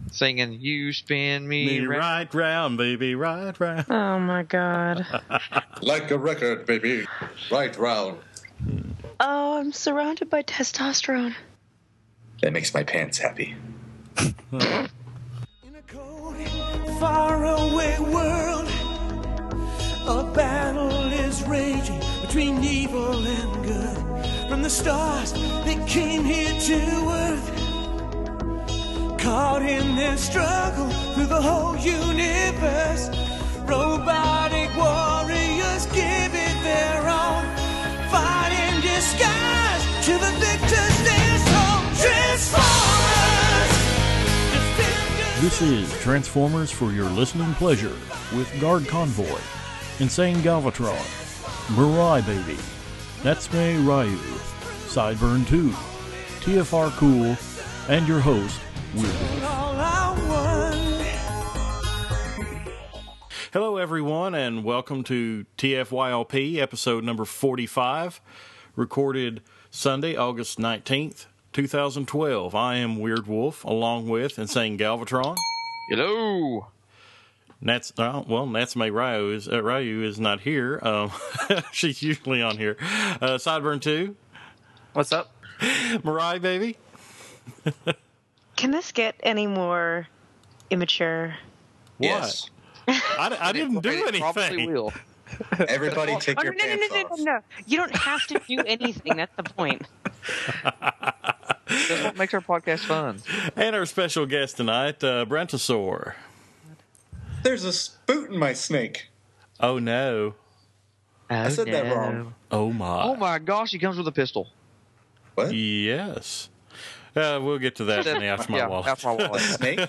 singing "You Spin Me right round, baby, right round." Oh my God. Like a record, baby. Right round. Oh, I'm surrounded by testosterone. That makes my pants happy. In a cold, faraway world, a battle is raging between evil and good. From the stars that came here to earth, caught in this struggle through the whole universe. Robotic warriors give it their all, fight in disguise to the victor's dance home. Transformers! Defenders. This is Transformers for your listening pleasure with Guard Convoy, Insane Galvatron, Mirai Baby, Natsume Ryu, Sideburn 2, TFR Cool, and your host, Weird. All I want. Hello, everyone, and welcome to TFYLP, episode number 45, recorded Sunday, August 19th, 2012. I am Weird Wolf, along with Insane Galvatron. Hello. Natsume Ryu is not here. She's usually on here. Sideburn 2. What's up? Mirai Baby. Can this get any more immature? Yes. I didn't do anything. Probably will. Everybody take your pants off. No. You don't have to do anything. That's the point. That's what makes our podcast fun. And our special guest tonight, Brentosaur. There's a spoot in my snake. Oh, no. I said that wrong. Oh, my. Oh my gosh, he comes with a pistol. What? Yes. We'll get to that in the After My Wallet. After my wallet. Snake?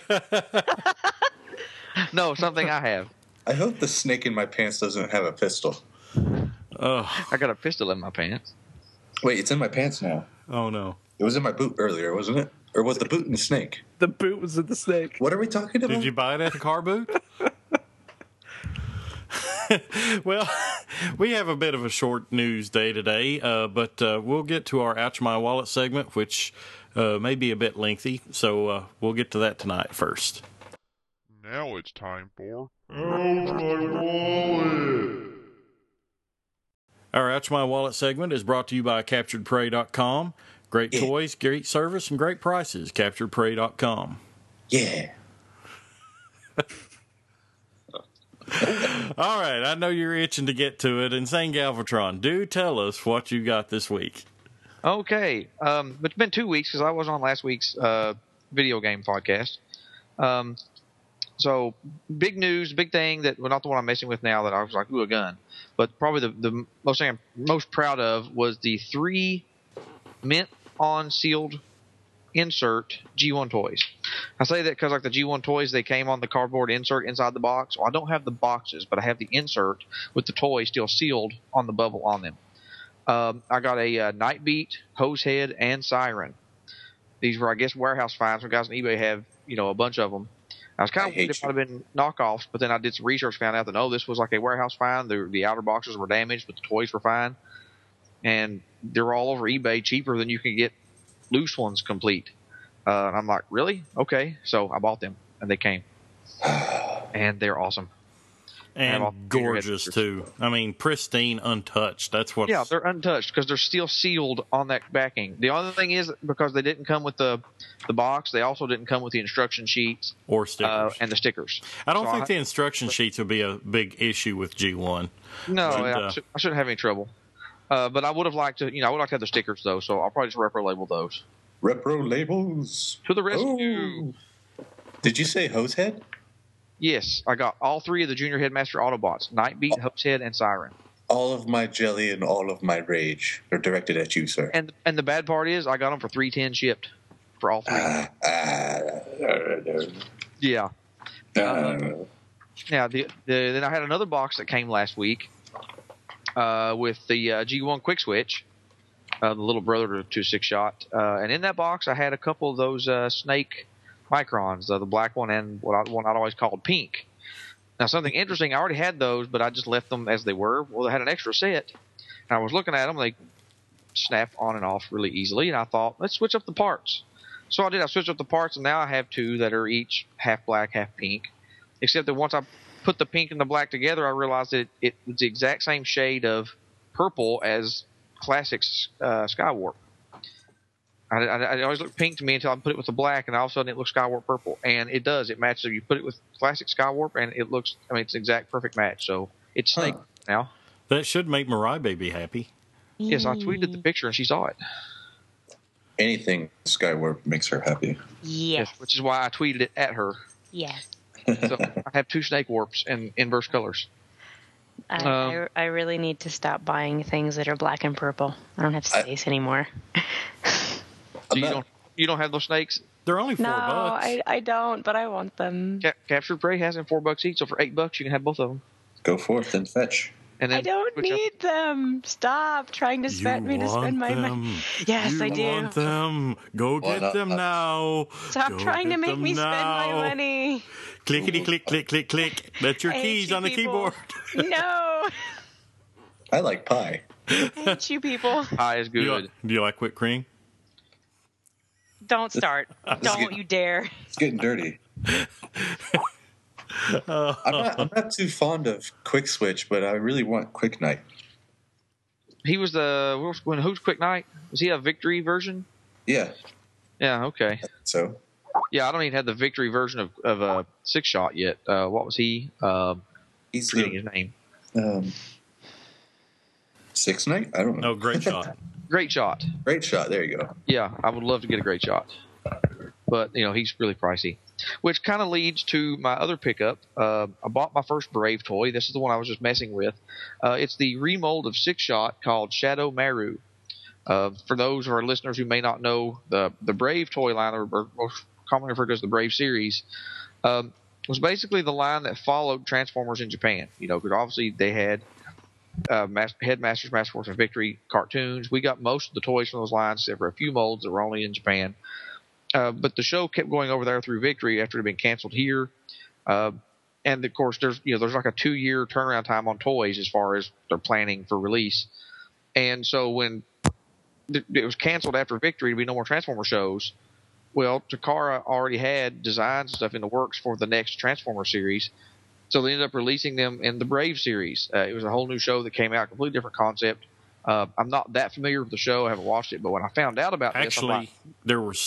No, something I have. I hope the snake in my pants doesn't have a pistol. I got a pistol in my pants. Wait, it's in my pants now. Oh, no. It was in my boot earlier, wasn't it? Or was the boot in the snake? The boot was in the snake. What are we talking about? Did you buy it at the car boot? Well, we have a bit of a short news day today, but we'll get to our Ouch My Wallet segment, which may be a bit lengthy, so we'll get to that tonight first. Now it's time for Ouch My Wallet! Our Ouch My Wallet segment is brought to you by CapturedPrey.com. Great toys, great service, and great prices. CapturedPrey.com. Yeah. All right, I know you're itching to get to it. Insane Galvatron, do tell us what you got this week. Okay. It's been 2 weeks because I was on last week's video game podcast. So big news, big thing that, well, not the one I'm messing with now that I was like, ooh, a gun. But probably the most thing I'm most proud of was the 3 mint on sealed insert G1 toys. I say that because like the G1 toys, they came on the cardboard insert inside the box. Well, I don't have the boxes, but I have the insert with the toy still sealed on the bubble on them. I got a Nightbeat, Hosehead, and Siren. These were, I guess, warehouse finds. Some guys on eBay have, a bunch of them. I was kind of worried it might have been knockoffs, but then I did some research, found out that, no, this was like a warehouse find. The outer boxes were damaged, but the toys were fine. And they're all over eBay cheaper than you can get loose ones complete. And I'm like, really? Okay. So I bought them, and they came. And they're awesome. And gorgeous, too. I mean, pristine, untouched. That's what. Yeah, they're untouched because they're still sealed on that backing. The other thing is, because they didn't come with the box, they also didn't come with the instruction sheets or stickers. And the stickers. I don't think the instruction sheets would be a big issue with G1. No, I shouldn't have any trouble. But I would have liked to, I would like to have the stickers, though, so I'll probably just repro label those. Repro labels. To the rescue. Oh. Did you say Hosehead? Yes, I got all 3 of the Junior Headmaster Autobots, Nightbeat, Hosehead, and Siren. All of my jelly and all of my rage are directed at you, sir. And the bad part is I got them for $3.10 shipped for all 3. Yeah. Now, then I had another box that came last week with the G1 Quick Switch, the little brother to 6-shot. And in that box, I had a couple of those Snake Microns, the black one and one I'd always called Pink. Now, something interesting, I already had those, but I just left them as they were. Well, they had an extra set, and I was looking at them. They snap on and off really easily, and I thought, let's switch up the parts. So I switched up the parts, and now I have two that are each half black, half pink. Except that once I put the pink and the black together, I realized that it was the exact same shade of purple as classic Skywarp. I always looked pink to me until I put it with the black, and all of a sudden it looks Skywarp purple, and it does. It matches. You put it with classic Skywarp, and it looks. I mean, it's an exact perfect match. So it's Snake now. That should make Mariah Baby happy. Yes, I tweeted the picture, and she saw it. Anything Skywarp makes her happy. Yes. Which is why I tweeted it at her. Yes. So I have two Snake Warps in inverse colors. I really need to stop buying things that are black and purple. I don't have space anymore. So you don't have those snakes? They're only $4. No, I don't, but I want them. Capture Prey has them $4 each, so for $8 you can have both of them. Go forth and fetch. And then I don't need them. Stop trying to spend me to spend my money. Yes, I do. You want them. Go get them now. Stop trying to make me spend my money. Clickety click, click, click, click. That's your keys on the keyboard. No. I like pie. I hate you people. Pie is good. Do you like whipped cream? Don't start. Don't you dare. It's getting dirty. I'm not too fond of Quick Switch, but I really want Quick Night. He was who's Quick Night? Was he a Victory version? Yeah. Yeah, okay. So. Yeah, I don't even have the Victory version of Six Shot yet. What was he? He's forgetting his name. Six Night? I don't know. No, Great Shot. Great Shot. Great Shot. There you go. Yeah, I would love to get a Great Shot. But, he's really pricey. Which kind of leads to my other pickup. I bought my first Brave toy. This is the one I was just messing with. It's the remold of Six Shot called Shadow Maru. For those of our listeners who may not know, the Brave toy line, or most commonly referred to as the Brave series, was basically the line that followed Transformers in Japan. Because obviously they had Headmasters, Master Force, and Victory cartoons. We got most of the toys from those lines, except for a few molds that were only in Japan. But the show kept going over there through Victory after it had been canceled here. And of course, there's like a 2-year turnaround time on toys as far as their planning for release. And so when it was canceled after Victory to be no more Transformer shows, well, Takara already had designs and stuff in the works for the next Transformer series. So they ended up releasing them in the Brave series. It was a whole new show that came out, completely different concept. I'm not that familiar with the show. I haven't watched it, but when I found out about this, there were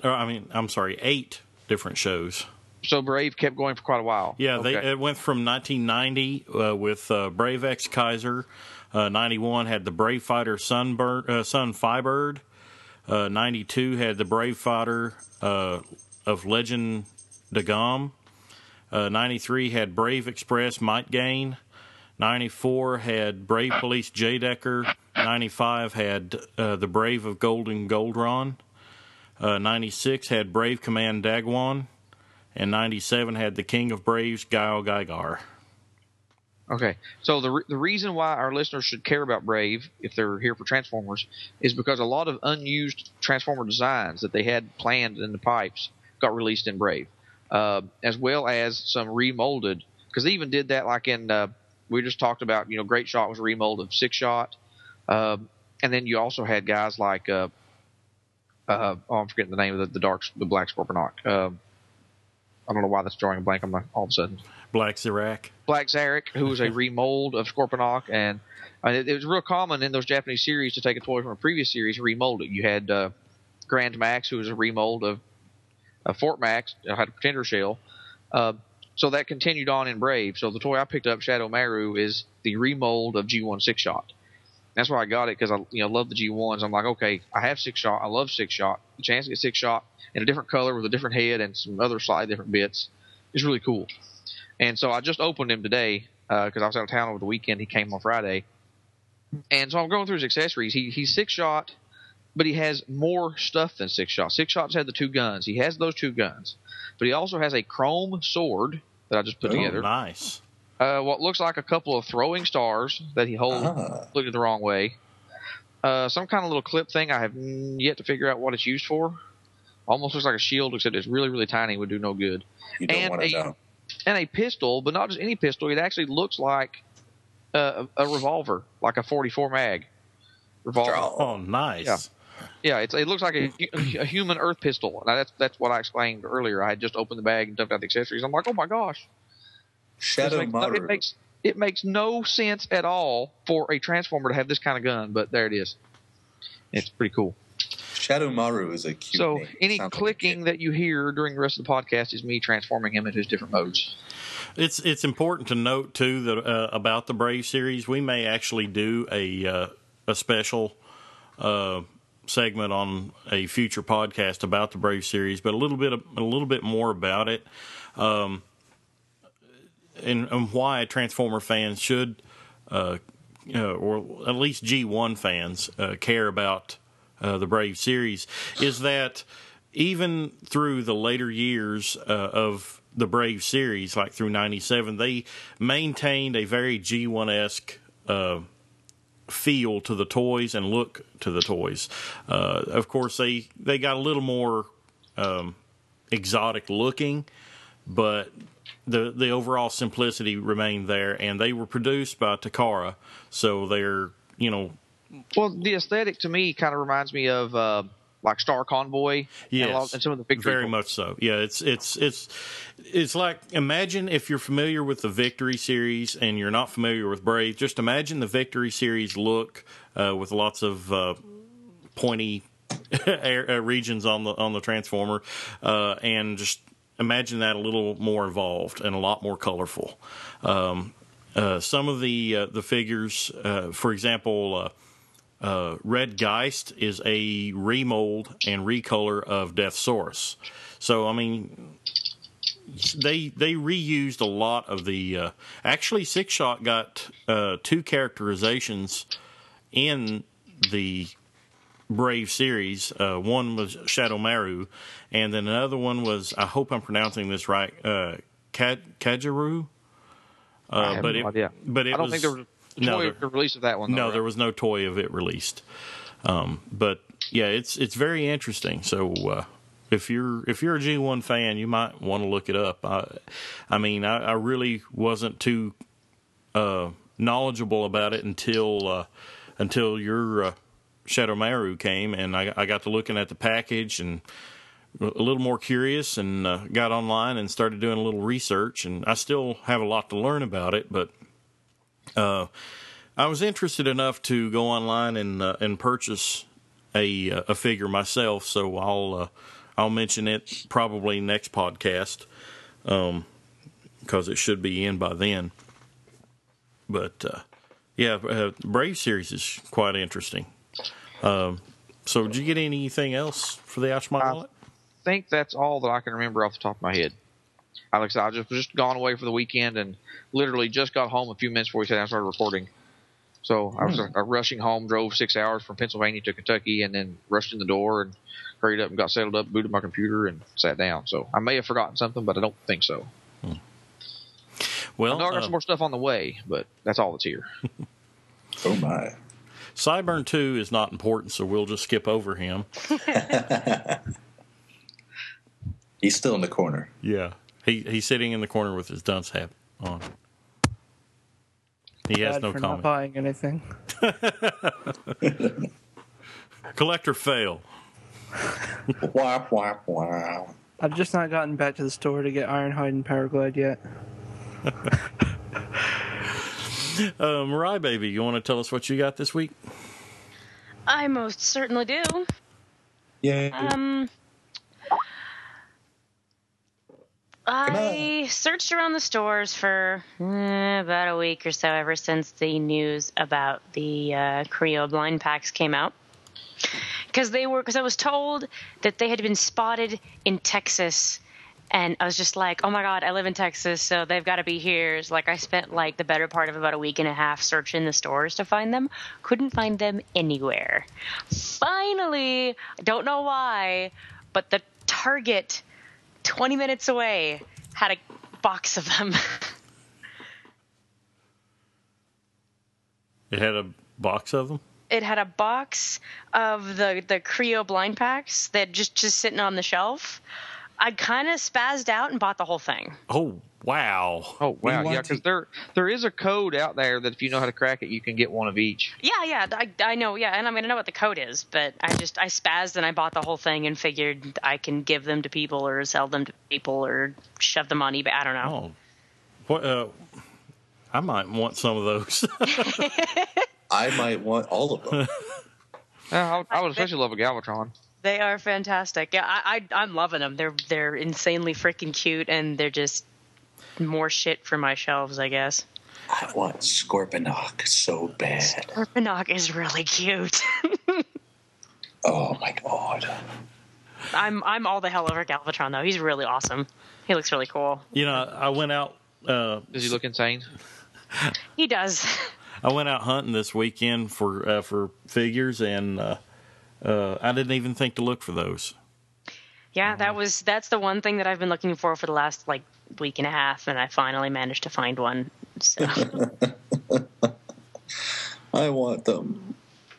8 different shows. So Brave kept going for quite a while. Yeah, it went from 1990 with Brave X Kaiser. 91 had the Brave Fighter Sun Firebird. 92 had the Brave Fighter of Legend Dagom. 93 had Brave Express Might Gain. 94 had Brave Police J Decker. 95 had the Brave of Golden Goldron. 96 had Brave Command Dagwan. And 97 had the King of Braves Gaio Gaigar. Okay, so the reason why our listeners should care about Brave, if they're here for Transformers, is because a lot of unused Transformer designs that they had planned in the pipes got released in Brave, as well as some remolded. Because they even did that, like in we just talked about. Great Shot was a remold of Six Shot, and then you also had guys like I'm forgetting the name of the Black Scorponok. I don't know why that's drawing a blank on my all of a sudden. Black Zarak, who was a remold of Scorponok, and it was real common in those Japanese series to take a toy from a previous series and remold it. You had Grand Max, who was a remold of Fort Max, had a Pretender shell. So that continued on in Brave. So the toy I picked up, Shadow Maru, is the remold of G1 Six Shot. That's why I got it, because I love the G1s. I'm like, okay, I have Six Shot. I love Six Shot. The chance to get Six Shot in a different color with a different head and some other slightly different bits is really cool. And so I just opened him today because I was out of town over the weekend. He came on Friday. And so I'm going through his accessories. He's Six Shot, but he has more stuff than Six Shot. Six Shot's had the 2 guns. He has those 2 guns. But he also has a chrome sword that I just put together. Nice. What looks like a couple of throwing stars that he holds looking the wrong way. Some kind of little clip thing. I have yet to figure out what it's used for. Almost looks like a shield, except it's really, really tiny. Would do no good. You don't want to know. And a pistol, but not just any pistol. It actually looks like a revolver, like a .44 mag revolver. Oh, nice. Yeah. Yeah, it looks like a human Earth pistol. Now that's what I explained earlier. I had just opened the bag and dumped out the accessories. I'm like, oh my gosh. Shadow Maru. It makes no sense at all for a Transformer to have this kind of gun, but there it is. It's pretty cool. Shadow Maru is a cute So name. any Sounds clicking that you hear during the rest of the podcast is me transforming him into his different modes. It's important to note too that about the Brave series, we may actually do a special segment on a future podcast about the Brave series, but a little bit more about it, and why Transformer fans should, or at least G1 fans, care about the Brave series, is that even through the later years of the Brave series, like through 97, they maintained a very G1-esque feel to the toys and look to the toys. Of course, they got a little more exotic looking, but the overall simplicity remained there, and they were produced by Takara, so they're, Well, the aesthetic to me kind of reminds me of like Star Convoy, yes, and some of the big very much so. Yeah, it's like, imagine if you're familiar with the Victory series and you're not familiar with Brave. Just imagine the Victory series look with lots of pointy regions on the Transformer, and just imagine that a little more involved and a lot more colorful. Some of the figures, for example. Red Geist is a remold and recolor of Deathsaurus. So, I mean, they reused a lot of the... actually, Six Shot got 2 characterizations in the Brave series. One was Shadow Maru, and then another one was, I hope I'm pronouncing this right, Kajaru? I have no idea. But it I don't think there was a toy release of that one. No, there was no toy of it released. But yeah, it's very interesting. So if you're a G1 fan, you might want to look it up. I mean, I really wasn't too knowledgeable about it until your Shadow Maru came, and I got to looking at the package and a little more curious, and got online and started doing a little research. And I still have a lot to learn about it, but I was interested enough to go online and purchase a figure myself. So I'll mention it probably next podcast, because it should be in by then. But Brave series is quite interesting. So did you get anything else for the Ouch My Wallet? I think that's all that I can remember off the top of my head. Like I said, I just gone away for the weekend and literally just got home a few minutes before we sat down and started recording. So I was rushing home, drove 6 hours from Pennsylvania to Kentucky, and then rushed in the door and hurried up and got settled up, booted my computer, and sat down. So I may have forgotten something, but I don't think so. Well, I know I got some more stuff on the way, but that's all that's here. Oh, my. Sideburn 2 is not important, so we'll just skip over him. He's still in the corner. Yeah. He's sitting in the corner with his dunce hat on. He has no for comment. Not buying anything. Collector fail. Wah, wah, wah. I've just not gotten back to the store to get Ironhide and Powerglide yet. Mariah Baby, you want to tell us what you got this week? I most certainly do. Yay. I searched around the stores for about a week or so ever since the news about the Creo blind packs came out. Because I was told that they had been spotted in Texas, and I was just like, oh my God, I live in Texas, so they've got to be here. So, I spent the better part of about a week and a half searching the stores to find them. Couldn't find them anywhere. Finally, I don't know why, but the Target 20 minutes away had a box of them. It had a box of them? It had a box of the Creo blind packs that just sitting on the shelf. I kind of spazzed out and bought the whole thing. Oh, wow. Oh wow, want yeah, because there is a code out there that if you know how to crack it, you can get one of each. Yeah, I know, yeah, and I mean I know what the code is, but I spazzed and I bought the whole thing and figured I can give them to people or sell them to people or shove them on eBay. I don't know. Oh, what? I might want some of those. I might want all of them. I would especially love a Galvatron. They are fantastic. Yeah, I'm loving them. They're insanely freaking cute, and they're just more shit for my shelves, I guess. I want Scorponok so bad. Scorponok is really cute. Oh my god. I'm all the hell over Galvatron though. He's really awesome. He looks really cool. You know, I went out. Does he look insane? He does. I went out hunting this weekend for figures, and I didn't even think to look for those. Yeah, that's the one thing that I've been looking for the last like week and a half, and I finally managed to find one. So I want them.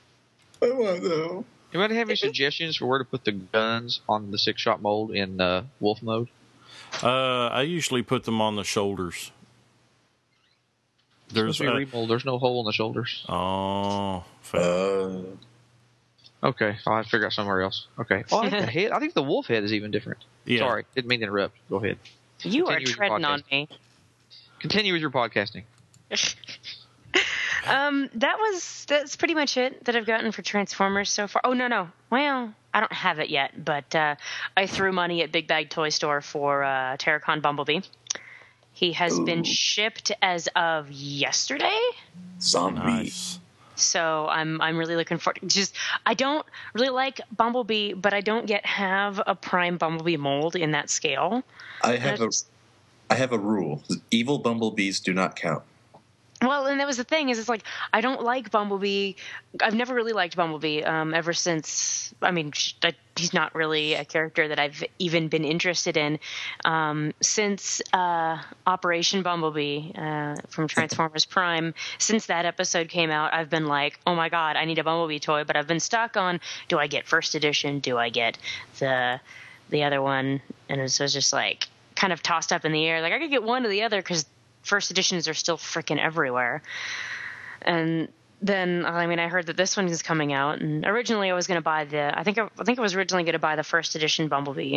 Anybody have any suggestions for where to put the guns on the 6-shot mold in wolf mode? I usually put them on the shoulders. There's no hole in the shoulders. Oh, okay. I'll have to figure out somewhere else. Okay. Oh, I think the head. I think the wolf head is even different. Yeah. Sorry, didn't mean to interrupt. Go ahead. You are Continue with your treading on podcast. me. Continue with your podcasting. That's pretty much it that I've gotten for Transformers so far. Oh no. Well, I don't have it yet, but I threw money at Big Bag Toy Store for Terracon Bumblebee. He has been shipped as of yesterday. Zombie. nice. So I'm really looking forward. I don't really like Bumblebee, but I don't yet have a Prime Bumblebee mold in that scale. I have a rule. Evil bumblebees do not count. Well, and that was the thing is it's like I don't like Bumblebee. I've never really liked Bumblebee ever since. I mean, he's not really a character that I've even been interested in since Operation Bumblebee from Transformers Prime. Since that episode came out, I've been like, oh my god, I need a Bumblebee toy. But I've been stuck on: do I get first edition? Do I get the other one? And so it's just like kind of tossed up in the air. Like I could get one or the other because first editions are still freaking everywhere. And then, I mean, I heard that this one is coming out, and originally I was going to buy I think I was originally going to buy the first edition Bumblebee,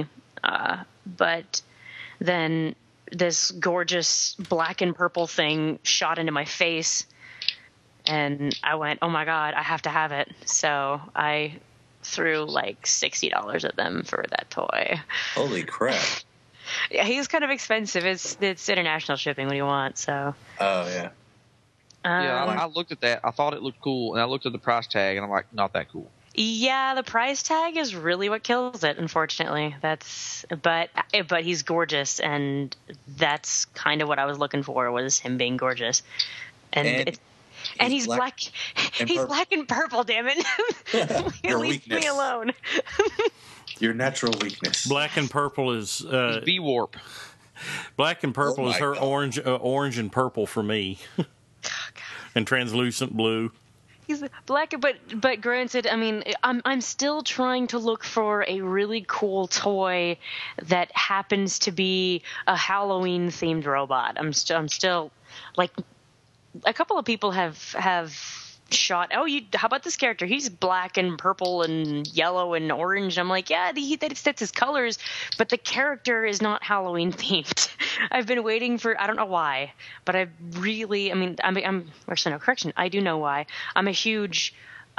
but then this gorgeous black and purple thing shot into my face, and I went, oh my god, I have to have it. So I threw like $60 at them for that toy. Holy crap. Yeah, he's kind of expensive. It's international shipping. What do you want? So. Oh yeah. Yeah, I looked at that. I thought it looked cool, and I looked at the price tag, and I'm like, not that cool. Yeah, the price tag is really what kills it. Unfortunately, but he's gorgeous, and that's kind of what I was looking for was him being gorgeous, and he's black. He's black and purple. Damn it! Your Leave weakness. me alone. Your natural weakness. Black and purple is V-Warp. black and purple Oh is my her God. orange and purple for me, and translucent blue. He's black, but granted, I mean, I'm still trying to look for a really cool toy that happens to be a Halloween themed robot. I'm still like, a couple of people have shot. Oh, how about this character? He's black and purple and yellow and orange. I'm like, yeah, that's his colors, but the character is not Halloween themed. I've been waiting for, I don't know why, but I'm actually, no, correction. I do know why. I'm a huge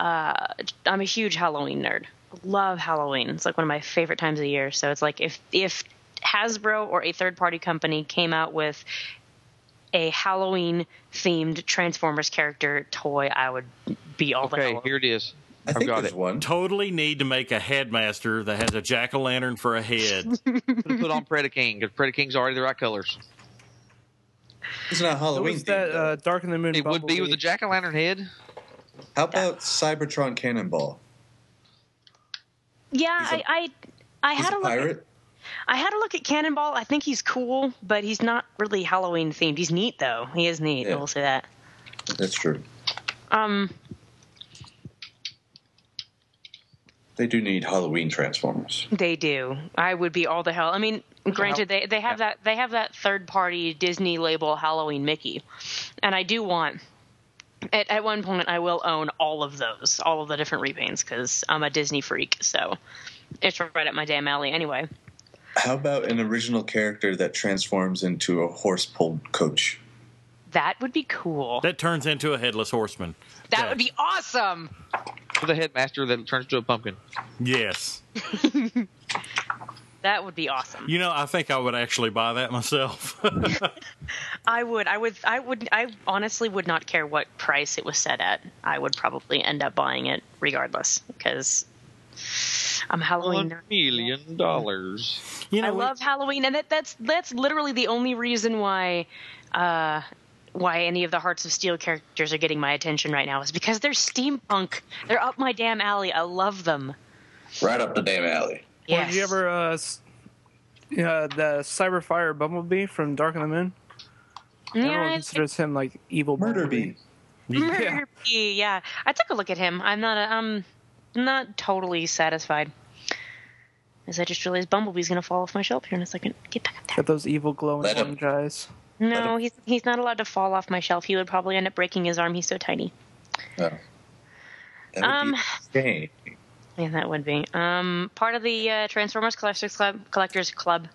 Halloween nerd. Love Halloween. It's like one of my favorite times of the year. So it's like if Hasbro or a third party company came out with a Halloween-themed Transformers character toy, I would be all the hell Okay, over. here it is. I I've think got there's it. one. Totally need to make a headmaster that has a jack-o'-lantern for a head. Put on Predaking, because Predaking's already the right colors. It's not What Halloween was themed, that though. Dark in the Moon It would be with Bumblebee? a jack-o'-lantern head. How about Cybertron Cannonball? Yeah, He's a- I He's had a a look. pirate. I had a look at Cannonball. I think he's cool, but he's not really Halloween themed. He's neat though. He is neat. Yeah. I will say that. That's true. They do need Halloween Transformers. They do. I would be all the hell. I mean, granted, they have that third party Disney label Halloween Mickey, and I do want. At one point, I will own all of those, all of the different repaints, because I'm a Disney freak. So it's right up my damn alley. Anyway. How about an original character that transforms into a horse-pulled coach? That would be cool. That turns into a headless horseman. That would be awesome. The headmaster that turns to a pumpkin. Yes. That would be awesome. You know, I think I would actually buy that myself. I honestly would not care what price it was set at. I would probably end up buying it regardless because I'm Halloween. $1 million. You know, I love Halloween, and that's literally the only reason why any of the Hearts of Steel characters are getting my attention right now is because they're steampunk. They're up my damn alley. I love them. Right up the damn alley. Yes. Well, did you ever the Cyberfire Bumblebee from Dark of the Moon? Everyone considers him like evil Murder Bumblebee. Bee. Murder Bee, yeah. I took a look at him. I'm not totally satisfied. As I just realized Bumblebee's going to fall off my shelf here in a second. Get back up there. Got those evil glowing Let him. orange eyes. No, he's not allowed to fall off my shelf. He would probably end up breaking his arm. He's so tiny. Oh. That would be insane. Yeah, that would be. Part of the Transformers Collectors Club.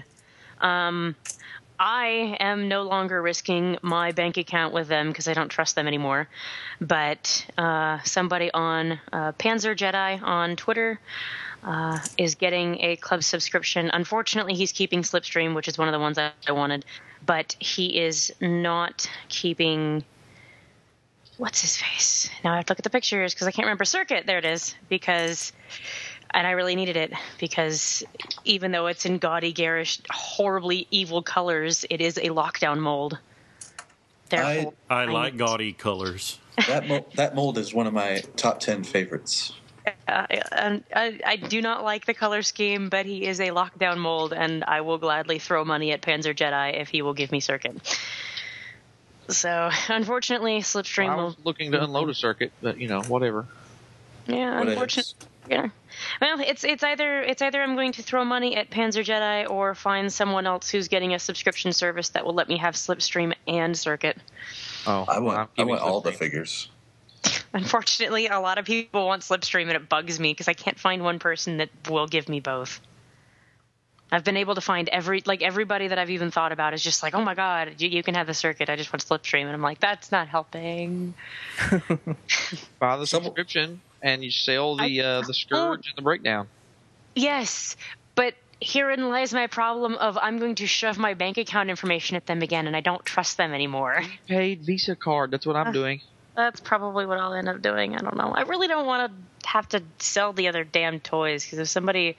I am no longer risking my bank account with them because I don't trust them anymore. But somebody on Panzer Jedi on Twitter is getting a club subscription. Unfortunately, he's keeping Slipstream, which is one of the ones I wanted. But he is not keeping... What's his face? Now I have to look at the pictures because I can't remember. Circuit, there it is. And I really needed it because even though it's in gaudy, garish, horribly evil colors, it is a lockdown mold. Therefore, I like gaudy colors. That mold is one of my top 10 favorites. I do not like the color scheme, but he is a lockdown mold, and I will gladly throw money at Panzer Jedi if he will give me Circuit. So, unfortunately, Slipstream I was looking to unload a circuit, but whatever. Yeah, unfortunately. Yeah. Well, it's either I'm going to throw money at Panzer Jedi or find someone else who's getting a subscription service that will let me have Slipstream and Circuit. Oh, I want all the figures. Unfortunately, a lot of people want Slipstream, and it bugs me because I can't find one person that will give me both. I've been able to find everybody that I've even thought about is just like, oh my god, you can have the Circuit. I just want Slipstream, and I'm like, that's not helping. Buy the subscription, and you sell the Scourge and the Breakdown. Yes, but herein lies my problem of I'm going to shove my bank account information at them again, and I don't trust them anymore. Paid Visa card. That's what I'm doing. That's probably what I'll end up doing. I don't know. I really don't want to have to sell the other damn toys because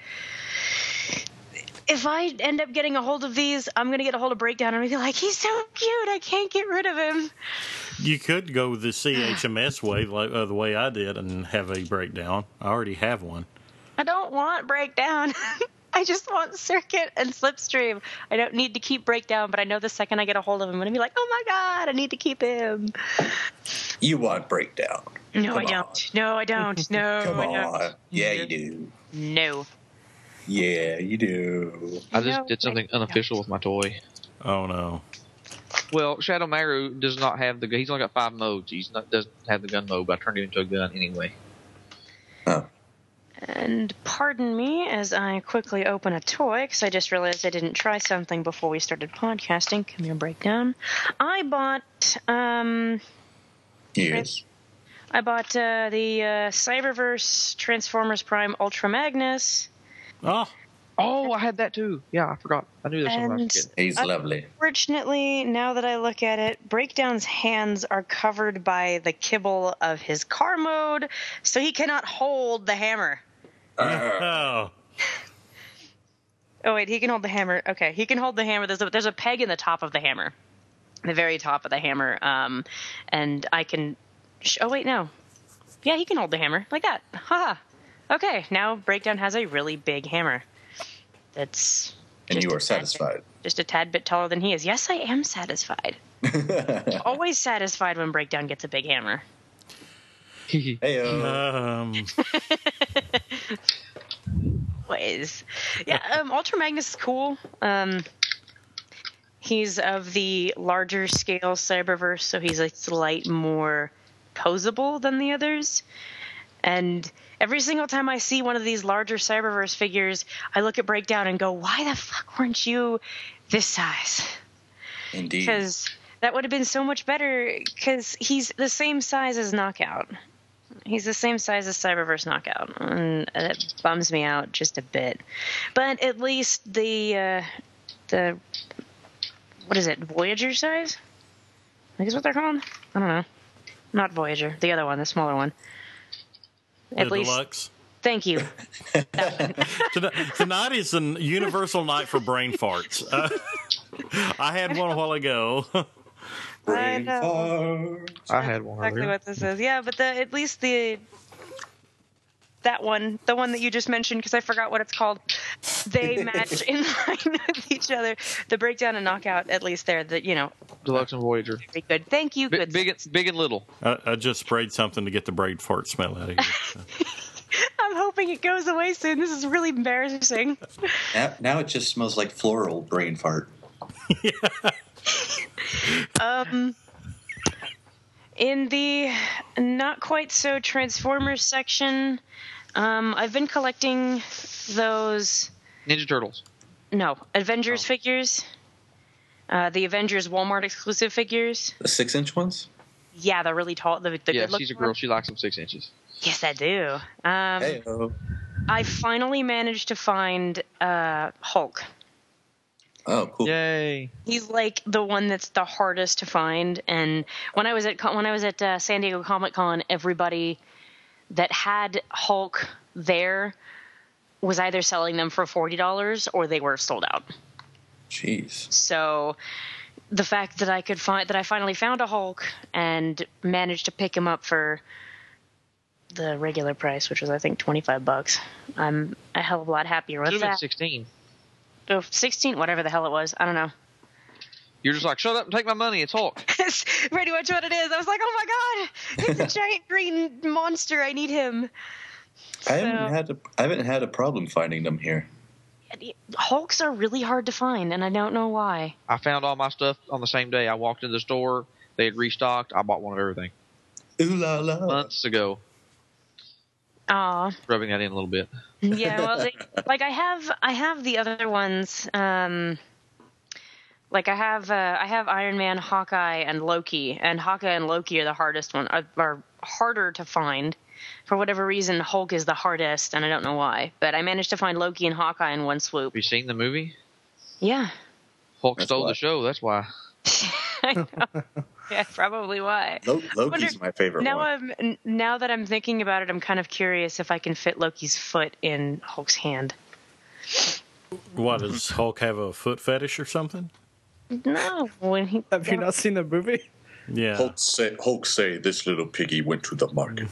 if I end up getting a hold of these, I'm going to get a hold of Breakdown and I'll be like, he's so cute, I can't get rid of him. You could go the CHMS way, like the way I did, and have a Breakdown. I already have one. I don't want Breakdown. I just want Circuit and Slipstream. I don't need to keep Breakdown, but I know the second I get a hold of him, I'm going to be like, oh my god, I need to keep him. You want Breakdown. No, I don't. No, I don't. No, Come I don't. on. Yeah, you do. No. Yeah, you do. I just did something unofficial with my toy. Oh no. Well, Shadow Maru does not have he's only got 5 modes. Doesn't have the gun mode, but I turned it into a gun anyway. Oh. And pardon me as I quickly open a toy, because I just realized I didn't try something before we started podcasting. Come here, Breakdown. I bought Yes. I bought the Cyberverse Transformers Prime Ultra Magnus. Oh, I had that too. Yeah, I forgot. I knew there's something I was getting. He's lovely. Unfortunately, now that I look at it, Breakdown's hands are covered by the kibble of his car mode, so he cannot hold the hammer. Oh. Oh, wait, he can hold the hammer. Okay, he can hold the hammer. There's a peg in the top of the hammer, the very top of the hammer, and I can... oh, wait, no. Yeah, he can hold the hammer, like that. Ha! Okay, now Breakdown has a really big hammer. That's... And you are satisfied. Just a tad bit taller than he is. Yes, I am satisfied. Always satisfied when Breakdown gets a big hammer. Heyo. Always. Yeah, Ultra Magnus is cool. He's of the larger scale Cyberverse, so he's a slight more posable than the others. And every single time I see one of these larger Cyberverse figures, I look at Breakdown and go, why the fuck weren't you this size? Indeed. Because that would have been so much better, because he's the same size as Knockout. He's the same size as Cyberverse Knockout, and it bums me out just a bit. But at least the what is it, Voyager size? I think is what they're called? I don't know. Not Voyager, the other one, the smaller one. At The least, deluxe. thank you. Tonight is a universal night for brain farts. I had one a while ago. Brain I know. farts. I had one Exactly earlier. what this is. Yeah, but at least the one that you just mentioned, because I forgot what it's called, they match in line with each other. The Breakdown and Knockout, at least they're Deluxe and Voyager. very good. Thank you, good. Big and little. I just sprayed something to get the brain fart smell out of here. I'm hoping it goes away soon. This is really embarrassing. Now it just smells like floral brain fart. In the not quite so Transformers section, I've been collecting those Ninja Turtles. Avengers figures. The Avengers Walmart exclusive figures. The 6-inch ones? Yeah, they're really tall. The Yeah, good-looking she's a girl. ones. She likes them 6 inches. Yes, I do. Hey-o. I finally managed to find Hulk. Oh, cool. Yay. He's like the one that's the hardest to find. And when I was at San Diego Comic-Con, everybody that had Hulk there was either selling them for $40 or they were sold out. Jeez. So the fact that I finally found a Hulk and managed to pick him up for the regular price, which was I think $25, I'm a hell of a lot happier with Should have been that. 16. 16, whatever the hell it was. I don't know. You're just like, shut up and take my money. It's Hulk. That's pretty much what it is. I was like, oh my god, it's a giant green monster. I need him. I haven't had a problem finding them here. Hulks are really hard to find, and I don't know why. I found all my stuff on the same day. I walked into the store. They had restocked. I bought one of everything Ooh la la. months ago. Aw. Rubbing that in a little bit. Yeah, well, I have the other ones. I have Iron Man, Hawkeye, and Loki. And Hawkeye and Loki are the hardest one. Are harder to find. For whatever reason, Hulk is the hardest, and I don't know why. But I managed to find Loki and Hawkeye in one swoop. Have you seen the movie? Yeah. Hulk That's stole why. the show. That's why. I know. Yeah, probably why. Loki's my favorite one. Now that I'm thinking about it, I'm kind of curious if I can fit Loki's foot in Hulk's hand. What, does Hulk have a foot fetish or something? No, Have you not seen the movie? Yeah. Hulk say this little piggy went to the market.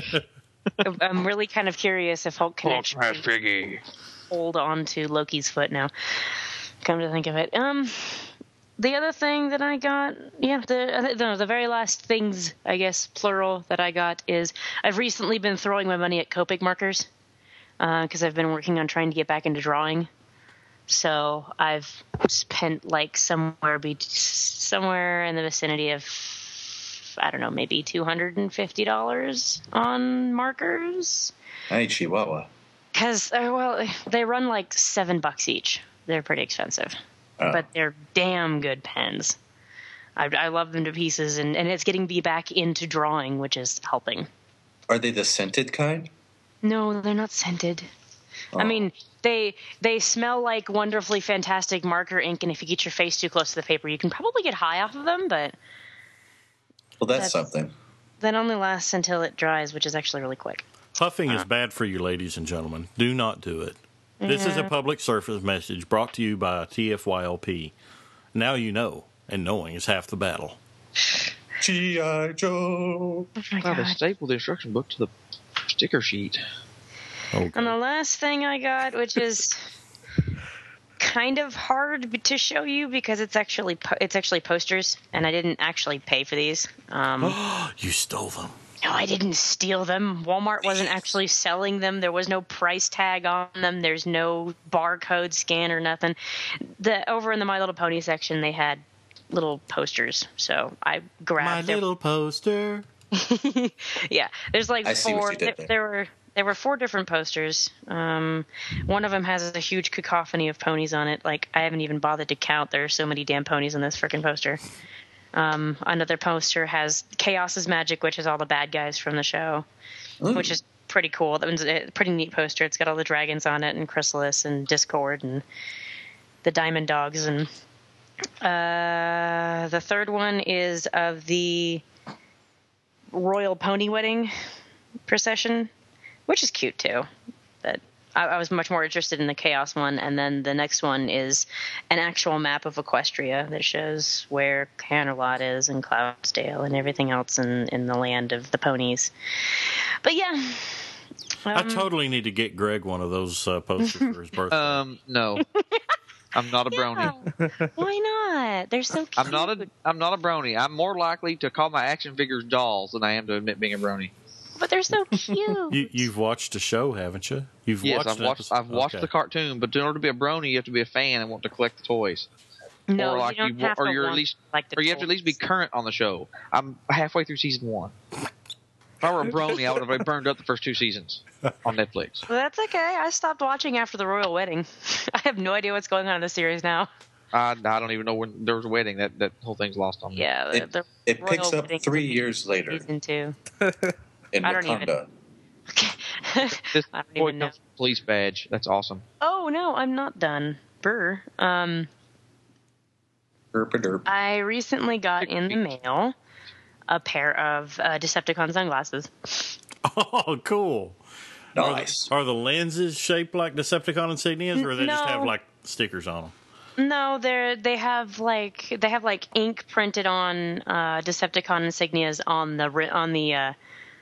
I'm really kind of curious if Hulk can Hulk's my actually piggy. hold on to Loki's foot now. Come to think of it. The other thing that I got, the very last things, I guess, plural, that I got is I've recently been throwing my money at Copic markers because I've been working on trying to get back into drawing. So I've spent like somewhere in the vicinity of, I don't know, maybe $250 on markers. Hey, Chihuahua. Because, they run like $7 each. They're pretty expensive. Oh. But they're damn good pens. I love them to pieces, and it's getting me back into drawing, which is helping. Are they the scented kind? No, they're not scented. Oh. I mean, they smell like wonderfully fantastic marker ink, and if you get your face too close to the paper, you can probably get high off of them, but Well, that's something. that only lasts until it dries, which is actually really quick. Huffing is bad for you, ladies and gentlemen. Do not do it. This is a public service message brought to you by TFYLP. Now you know, and knowing is half the battle. G.I. Joe. Oh my Wow, they god. stapled the instruction book to the sticker sheet. Okay. And the last thing I got, which is kind of hard to show you because it's actually posters, and I didn't actually pay for these. You stole them. No, I didn't steal them. Walmart wasn't actually selling them. There was no price tag on them. There's no barcode scan or nothing. Over in the My Little Pony section, they had little posters, so I grabbed My little poster. Yeah, there's like I see what four. you did there. There were 4 different posters. One of them has a huge cacophony of ponies on it. Like, I haven't even bothered to count. There are so many damn ponies on this freaking poster. Another poster has Chaos's Magic, which is all the bad guys from the show, which is pretty cool. That was a pretty neat poster. It's got all the dragons on it, and Chrysalis, and Discord, and the Diamond Dogs. And the third one is of the Royal Pony Wedding procession, which is cute too. But I was much more interested in the Chaos one, and then the next one is an actual map of Equestria that shows where Camelot is and Cloudsdale and everything else in the land of the ponies. But yeah. I totally need to get Greg one of those posters for his birthday. No. I'm not a brony. Yeah. Why not? They're so cute. I'm not a brony. I'm more likely to call my action figures dolls than I am to admit being a brony. But they're so cute. You've watched the show, haven't you? Yes, I've watched the cartoon, but in order to be a brony, you have to be a fan and want to collect the toys. No, or like you don't have to or you're want at least, like the or you have to at least be current on the show. I'm halfway through season 1. If I were a brony, I would have burned up the first 2 seasons on Netflix. Well, that's okay. I stopped watching after the royal wedding. I have no idea what's going on in the series now. I don't even know when there was a wedding. That whole thing's lost on me. Yeah, It picks up 3 years later Season 2. in I don't even- Wakanda. This I don't boy even know. comes with a police badge. That's awesome. Oh no, I'm not done. Brr. Derp a derp. I recently got in the mail a pair of Decepticon sunglasses. Oh, cool. Nice. Are the lenses shaped like Decepticon insignias, or they just No. have like stickers on them? No, they have like ink printed on Decepticon insignias on the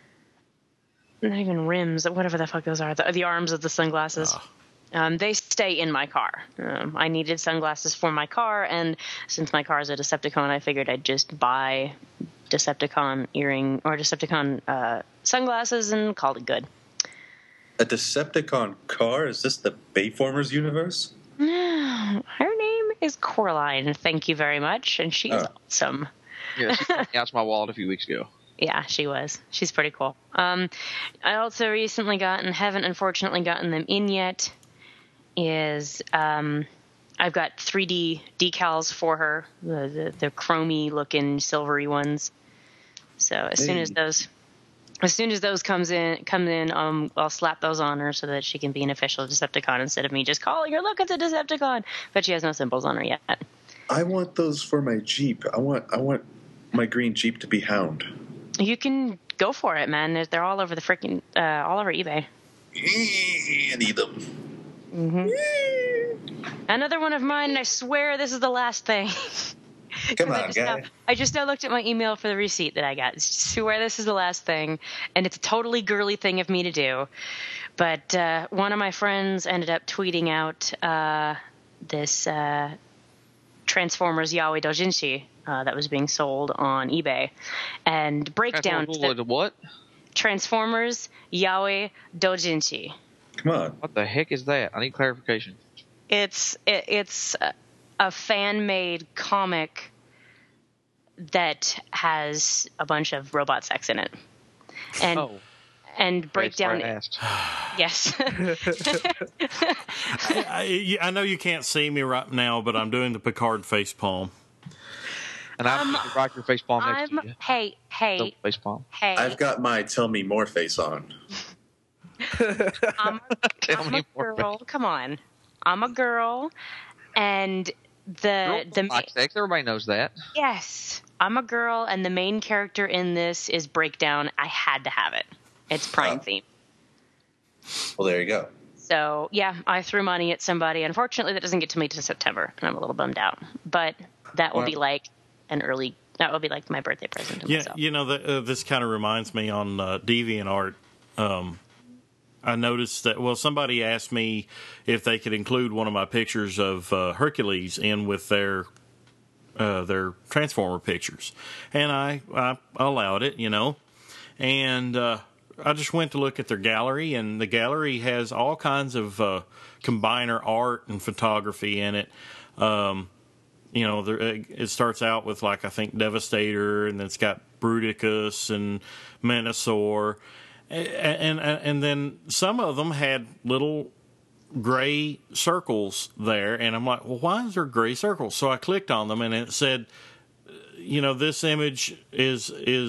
not even rims, whatever the fuck those are, the arms of the sunglasses. They stay in my car. I needed sunglasses for my car, and since my car is a Decepticon, I figured I'd just buy Decepticon earring or Decepticon sunglasses and call it good. A Decepticon car? Is this the Bayformers universe? Her name is Coraline. Thank you very much, and she's awesome. Yeah, she took me out to my wallet a few weeks ago. Yeah, she was. She's pretty cool. I also recently haven't unfortunately gotten them in yet, is I've got 3D decals for her, the chromy looking silvery ones. So as soon as those come in, I'll slap those on her so that she can be an official Decepticon instead of me just calling her, look, it's a Decepticon. But she has no symbols on her yet. I want those for my Jeep. I want my green Jeep to be Hound. You can go for it, man. They're all over the freaking all over eBay. I need them. Another one of mine, and I swear this is the last thing. Come on, guy. I just now looked at my email for the receipt that I got. I swear this is the last thing, and it's a totally girly thing of me to do. But one of my friends ended up tweeting out this Transformers Yaoi Dojinshi that was being sold on eBay, and breakdown The what? Transformers Yaoi Dojinshi. Come on. What the heck is that? I need clarification. It's a fan-made comic that has a bunch of robot sex in it, and breakdown. Sorry I asked. Yes. I know you can't see me right now, but I'm doing the Picard face palm. And I'm going to rock your face palm next to you. Hey. Don't face palm. Hey. I've got my Tell Me More face on. I'm a girl. Come on. I'm a girl, and Girls like sex. Everybody knows that. Yes, I'm a girl, and the main character in this is Breakdown. I had to have it. It's Prime theme. Well, there you go. So yeah, I threw money at somebody. Unfortunately, that doesn't get to me till September, and I'm a little bummed out. But that will be like that will be like my birthday present to myself. You know, this kind of reminds me on DeviantArt. I noticed that, somebody asked me if they could include one of my pictures of Hercules in with their Transformer pictures. And I allowed it, you know. and I just went to look at their gallery, and the gallery has all kinds of combiner art and photography in it. It starts out with, like, I think Devastator, and then it's got Bruticus and Menasor, and then some of them had little gray circles there, and I'm like, well, why is there gray circles? So I clicked on them, and it said, this image is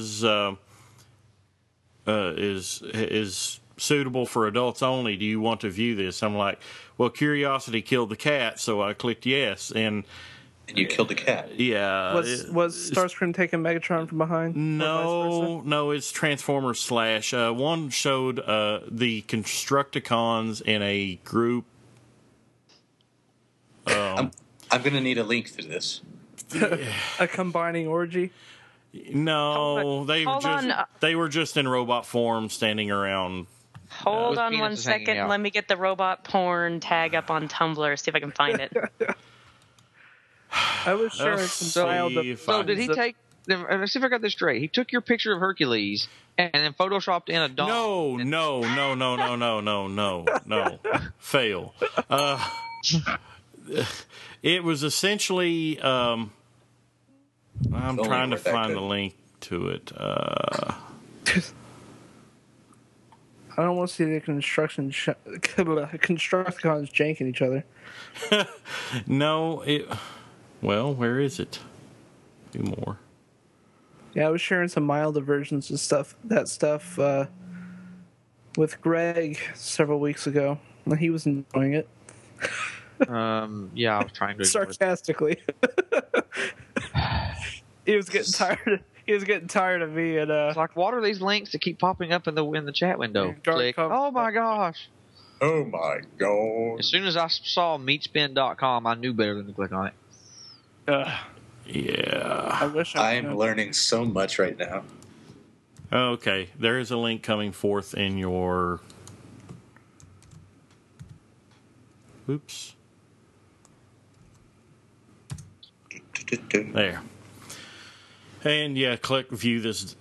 suitable for adults only. Do you want to view this? I'm like, well, curiosity killed the cat, so I clicked yes, and you killed the cat. Yeah. Was Starscream taking Megatron from behind? No, it's Transformers Slash. One showed the Constructicons in a group. I'm going to need a link to this. A combining orgy? No, they were just in robot form, standing around. Hold on one second. Let me get the robot porn tag up on Tumblr. See if I can find it. I was sure it's mild. So did he take? Let's see if I got this straight. He took your picture of Hercules and then photoshopped in a dog. No. Fail. It was essentially. I'm trying to find the link to it. I don't want to see the Constructicons janking each other. No, well, where is it? Do more. Yeah, I was sharing some milder versions of stuff with Greg several weeks ago, and he was enjoying it. Yeah, I was trying to sarcastically. He was getting tired. He was getting tired of me. And it's like, what are these links that keep popping up in the chat window? Click. Oh my gosh. Oh my god. As soon as I saw meatspin.com, I knew better than to click on it. Yeah. I wish I'm learning so much right now. Okay, there is a link coming forth in your. Oops. There. And yeah, click view this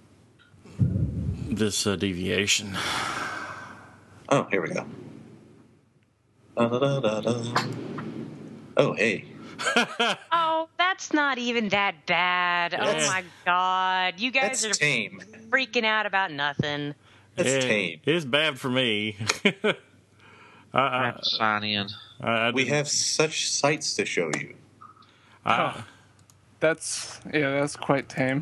deviation. Oh, here we go. Oh, hey. Oh, that's not even that bad. Oh my god. You guys are tame. Freaking out about nothing. That's tame. It's bad for me. I have to sign in. We have such sights to show you. That's quite tame.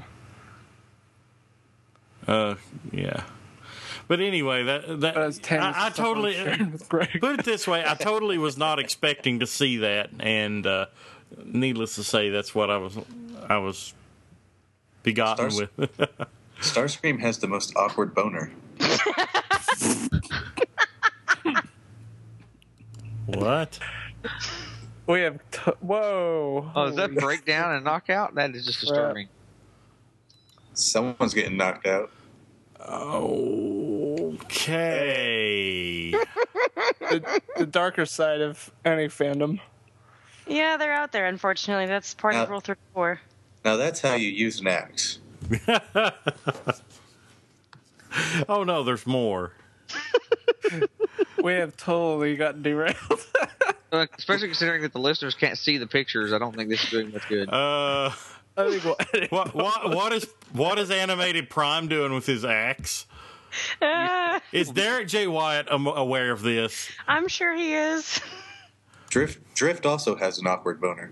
Yeah. But anyway, I totally put it this way. I totally was not expecting to see that, and needless to say, that's what I was begotten with. Starscream has the most awkward boner. What? We have whoa! Oh, is that breakdown and knockout? That is just disturbing. Someone's getting knocked out. Okay. the darker side of any fandom. Yeah, they're out there, unfortunately. That's part of Rule 34. Now that's how you use an axe. Oh, no, there's more. We have totally got derailed. Especially considering that the listeners can't see the pictures, I don't think this is doing much good. I think we'll edit. What is Animated Prime doing with his axe? Is Derek J. Wyatt aware of this? I'm sure he is. Drift also has an awkward boner.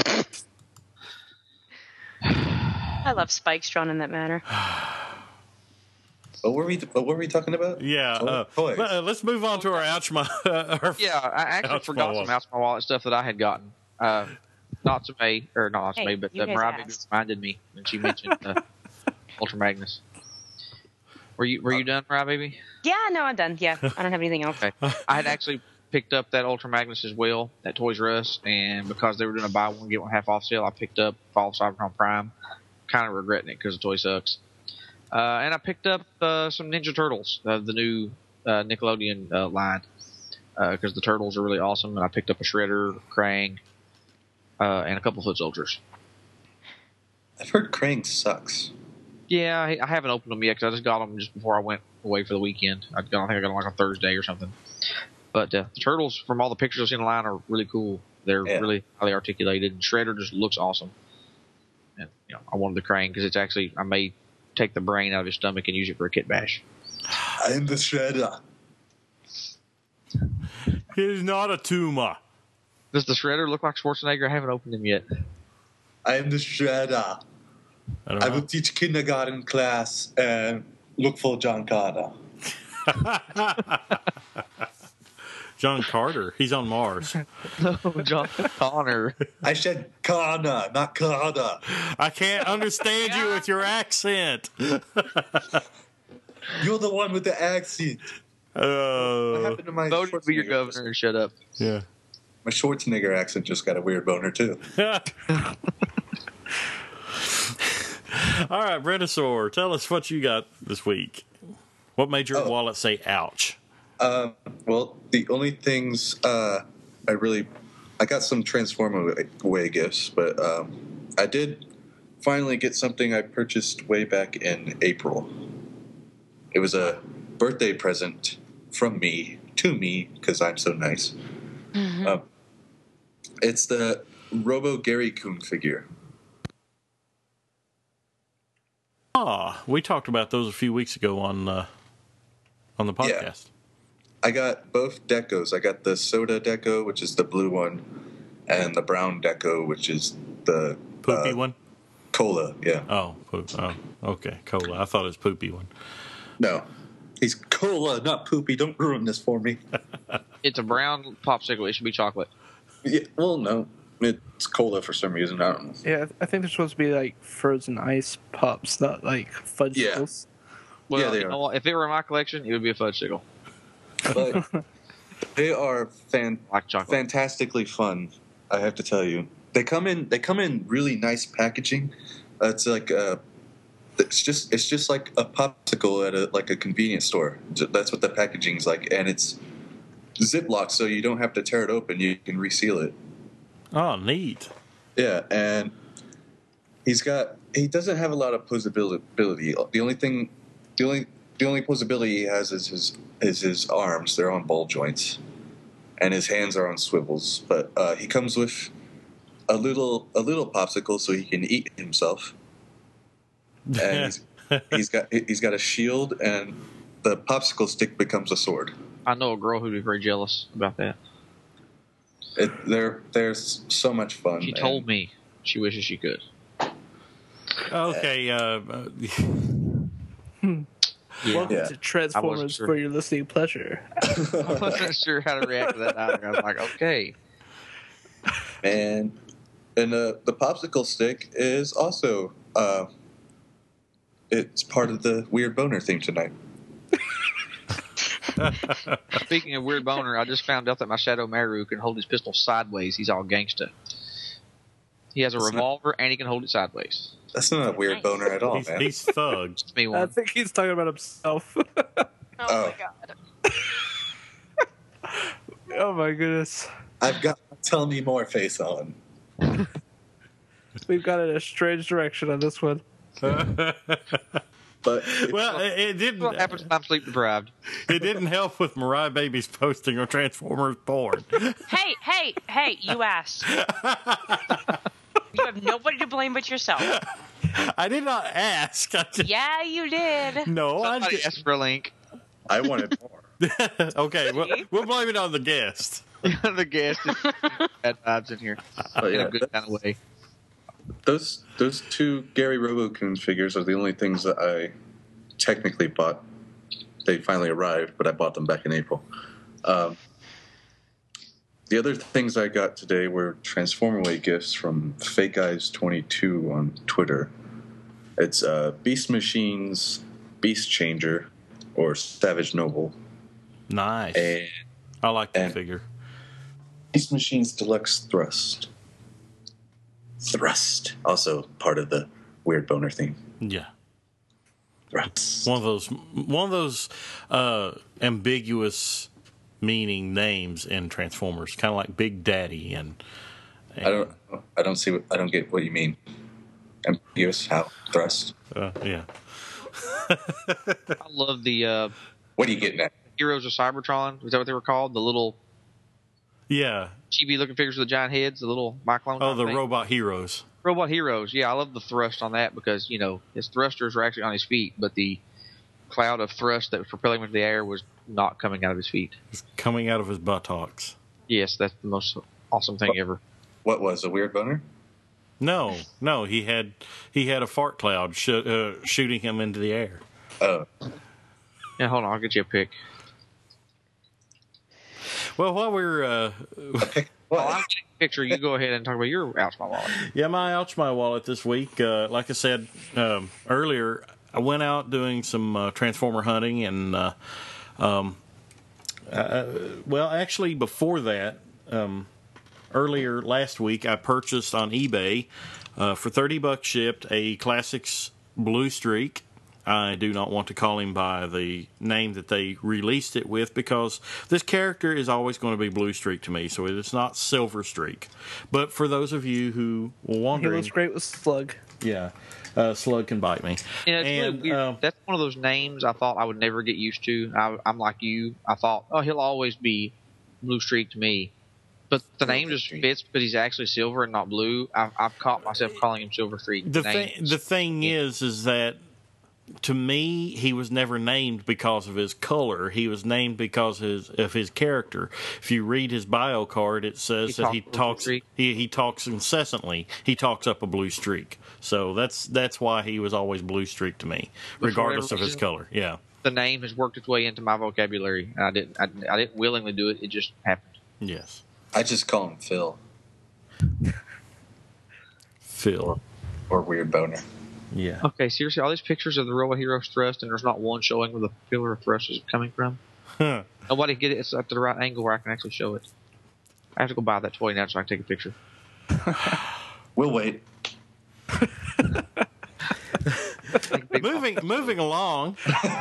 I love spikes drawn in that manner. What were we talking about? Yeah. Let's move on to our Ouch My... yeah, I actually forgot some Ouch My Wallet stuff that I had gotten. Not to May, or not to May, but Mariah Baby reminded me when she mentioned Ultra Magnus. Were you done, Mariah Baby? Yeah, no, I'm done. Yeah, I don't have anything else. Okay. I had actually picked up that Ultra Magnus as well at Toys R Us, and because they were doing a buy one get one half off sale, I picked up Fall of Cybertron Prime. Kind of regretting it because the toy sucks. And I picked up some Ninja Turtles, the new Nickelodeon line, because the Turtles are really awesome. And I picked up a Shredder, Krang, and a couple Foot Soldiers. I've heard Krang sucks. Yeah, I haven't opened them yet because I just got them just before I went away for the weekend. I think I got them like on Thursday or something. But the turtles, from all the pictures I've seen online, are really cool. They're really highly articulated, and Shredder just looks awesome. And I wanted the Krang because it's actually, I may take the brain out of his stomach and use it for a kit bash. I am the Shredder. He's not a tumor. Does the Shredder look like Schwarzenegger? I haven't opened him yet. I am the Shredder. I will teach kindergarten class and look for John Carter. John Carter. He's on Mars. No, John Connor. I said Connor, not Carter. I can't understand you with your accent. You're the one with the accent. What happened to my Vote to be your governor and shut up. Yeah. My Schwarzenegger accent just got a weird boner, too. All right, Brentosaur, tell us what you got this week. What made your wallet say ouch? Well, the only things I got some Transformer Way gifts, but I did finally get something I purchased way back in April. It was a birthday present from me to me because I'm so nice. Mm-hmm. It's the Robo Gary Coon figure. We talked about those a few weeks ago on the podcast. Yeah. I got both decos. I got the soda deco, which is the blue one, and the brown deco, which is the poopy one. Cola, yeah. Oh, okay, cola. I thought it was poopy one. No, he's cola, not poopy. Don't ruin this for me. It's a brown popsicle. It should be chocolate. Yeah, well, no, it's cola for some reason. I don't know. Yeah, I think they're supposed to be like frozen ice pops, not like fudgicles. Well, yeah, they are. Know what? If it were in my collection, it would be a fudgesicle. But they are fantastically fun. I have to tell you, they come in really nice packaging. It's like it's just like a popsicle at a convenience store. That's what the packaging's like, and it's Ziploc, so you don't have to tear it open. You can reseal it. Oh, neat. Yeah, and he doesn't have a lot of posability. The only posability he has is his arms. They're on ball joints, and his hands are on swivels. But he comes with a little popsicle so he can eat himself. And he's got a shield, and the popsicle stick becomes a sword. I know a girl who'd be very jealous about that. They're so much fun. She told me she wishes she could. Okay. Welcome to Transformers for your listening pleasure. I wasn't sure how to react to that either. I was like, okay. And the popsicle stick is also it's part of the weird boner theme tonight. Speaking of weird boner, I just found out that my Shadow Maru can hold his pistol sideways. He's all gangsta. He has a revolver and he can hold it sideways. That's not a weird boner at all, man. He's thugged. Me one. I think he's talking about himself. Oh my god. Oh my goodness. I've got Tell Me More face on. We've got in a strange direction on this one. But well, it didn't. What happens when I'm sleep deprived? It didn't help with Mariah Baby's posting of Transformers porn. Hey! You asked. You have nobody to blame but yourself. I did not ask. Yeah, you did. No, Somebody I did. asked for a link. I wanted more. Okay, we'll blame it on the guest. The guest is bad vibes in here. But In yeah, a good kind of way. those two Gary Robocoon figures are the only things that I technically bought. They finally arrived, but I bought them back in April. The other things I got today were Transformer gifts from Fake Eyes 22 on Twitter. It's Beast Machines, Beast Changer, or Savage Noble. Nice. And I like that figure. Beast Machines Deluxe Thrust. Also part of the weird boner theme. Yeah. Thrust. One of those ambiguous meaning names in Transformers, kind of like Big Daddy and I don't get what you mean. ambiguous how thrust. Yeah. I love the What are you getting at? Heroes of Cybertron. Is that what they were called? The little Yeah. chibi-looking figures with the giant heads, the little Miclone. Oh, the thing. robot heroes. Robot Heroes. Yeah, I love the thrust on that because, his thrusters were actually on his feet, but the cloud of thrust that was propelling him into the air was not coming out of his feet. It's coming out of his buttocks. Yes, that's the most awesome thing ever. What was a weird boner? No, he had a fart cloud shooting him into the air. Oh, Yeah, hold on, I'll get you a pic. Well, while we're Well, I'm getting a picture. You go ahead and talk about your Ouch My Wallet. my Ouch My Wallet this week, like I said earlier, I went out doing some Transformer hunting, and actually before that, earlier last week, I purchased on eBay for $30 shipped a Classics Blue Streak. I do not want to call him by the name that they released it with because this character is always going to be Blue Streak to me, so it is not Silver Streak. But for those of you who were wondering... He looks great with Slug. Yeah, Slug can bite me. It's really weird. That's one of those names I thought I would never get used to. I'm like you. I thought, he'll always be Blue Streak to me. But the name just fits, but he's actually silver and not blue. I've caught myself calling him Silver Streak. The thing is that to me, he was never named because of his color. He was named because of his character. If you read his bio card, it says that he talks incessantly. He talks up a blue streak. So that's why he was always Blue Streak to me, regardless of his color. Yeah. The name has worked its way into my vocabulary. I didn't willingly do it. It just happened. Yes. I just call him Phil. Phil. Or Weird Boner. Yeah. Okay, seriously, all these pictures of the Robot Heroes thrust, and there's not one showing where the pillar of thrust is coming from. Huh. Nobody get it. It's at the right angle where I can actually show it. I have to go buy that toy now so I can take a picture. We'll wait. Moving along.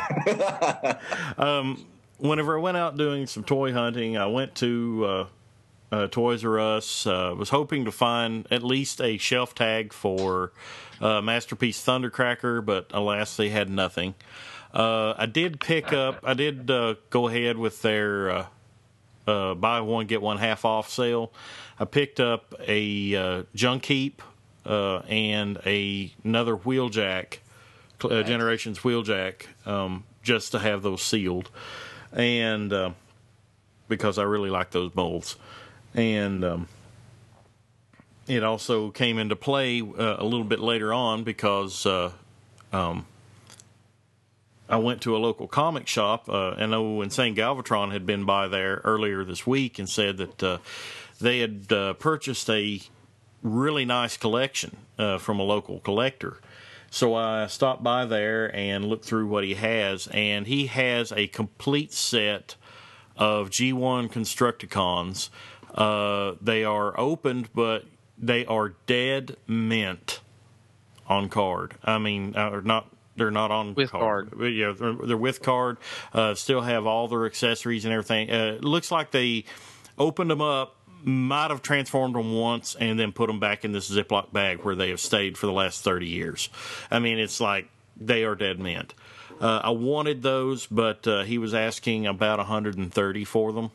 Whenever I went out doing some toy hunting, I went to Toys R Us. Was hoping to find at least a shelf tag for Masterpiece Thundercracker, but alas, they had nothing. I did go ahead with their buy one get one half off sale. I picked up a Junk Heap and another Wheeljack, Generations Wheeljack, just to have those sealed, and because I really like those molds. And it also came into play a little bit later on because I went to a local comic shop. I know Insane Galvatron had been by there earlier this week and said that they had purchased a really nice collection from a local collector. So I stopped by there and looked through what he has, and he has a complete set of G1 Constructicons. They are opened, but they are dead mint on card. I mean, they're not on with card. Yeah, they're with card. Still have all their accessories and everything. It looks like they opened them up, might have transformed them once, and then put them back in this Ziploc bag where they have stayed for the last 30 years. I mean, it's like they are dead mint. I wanted those, but he was asking about $130 for them.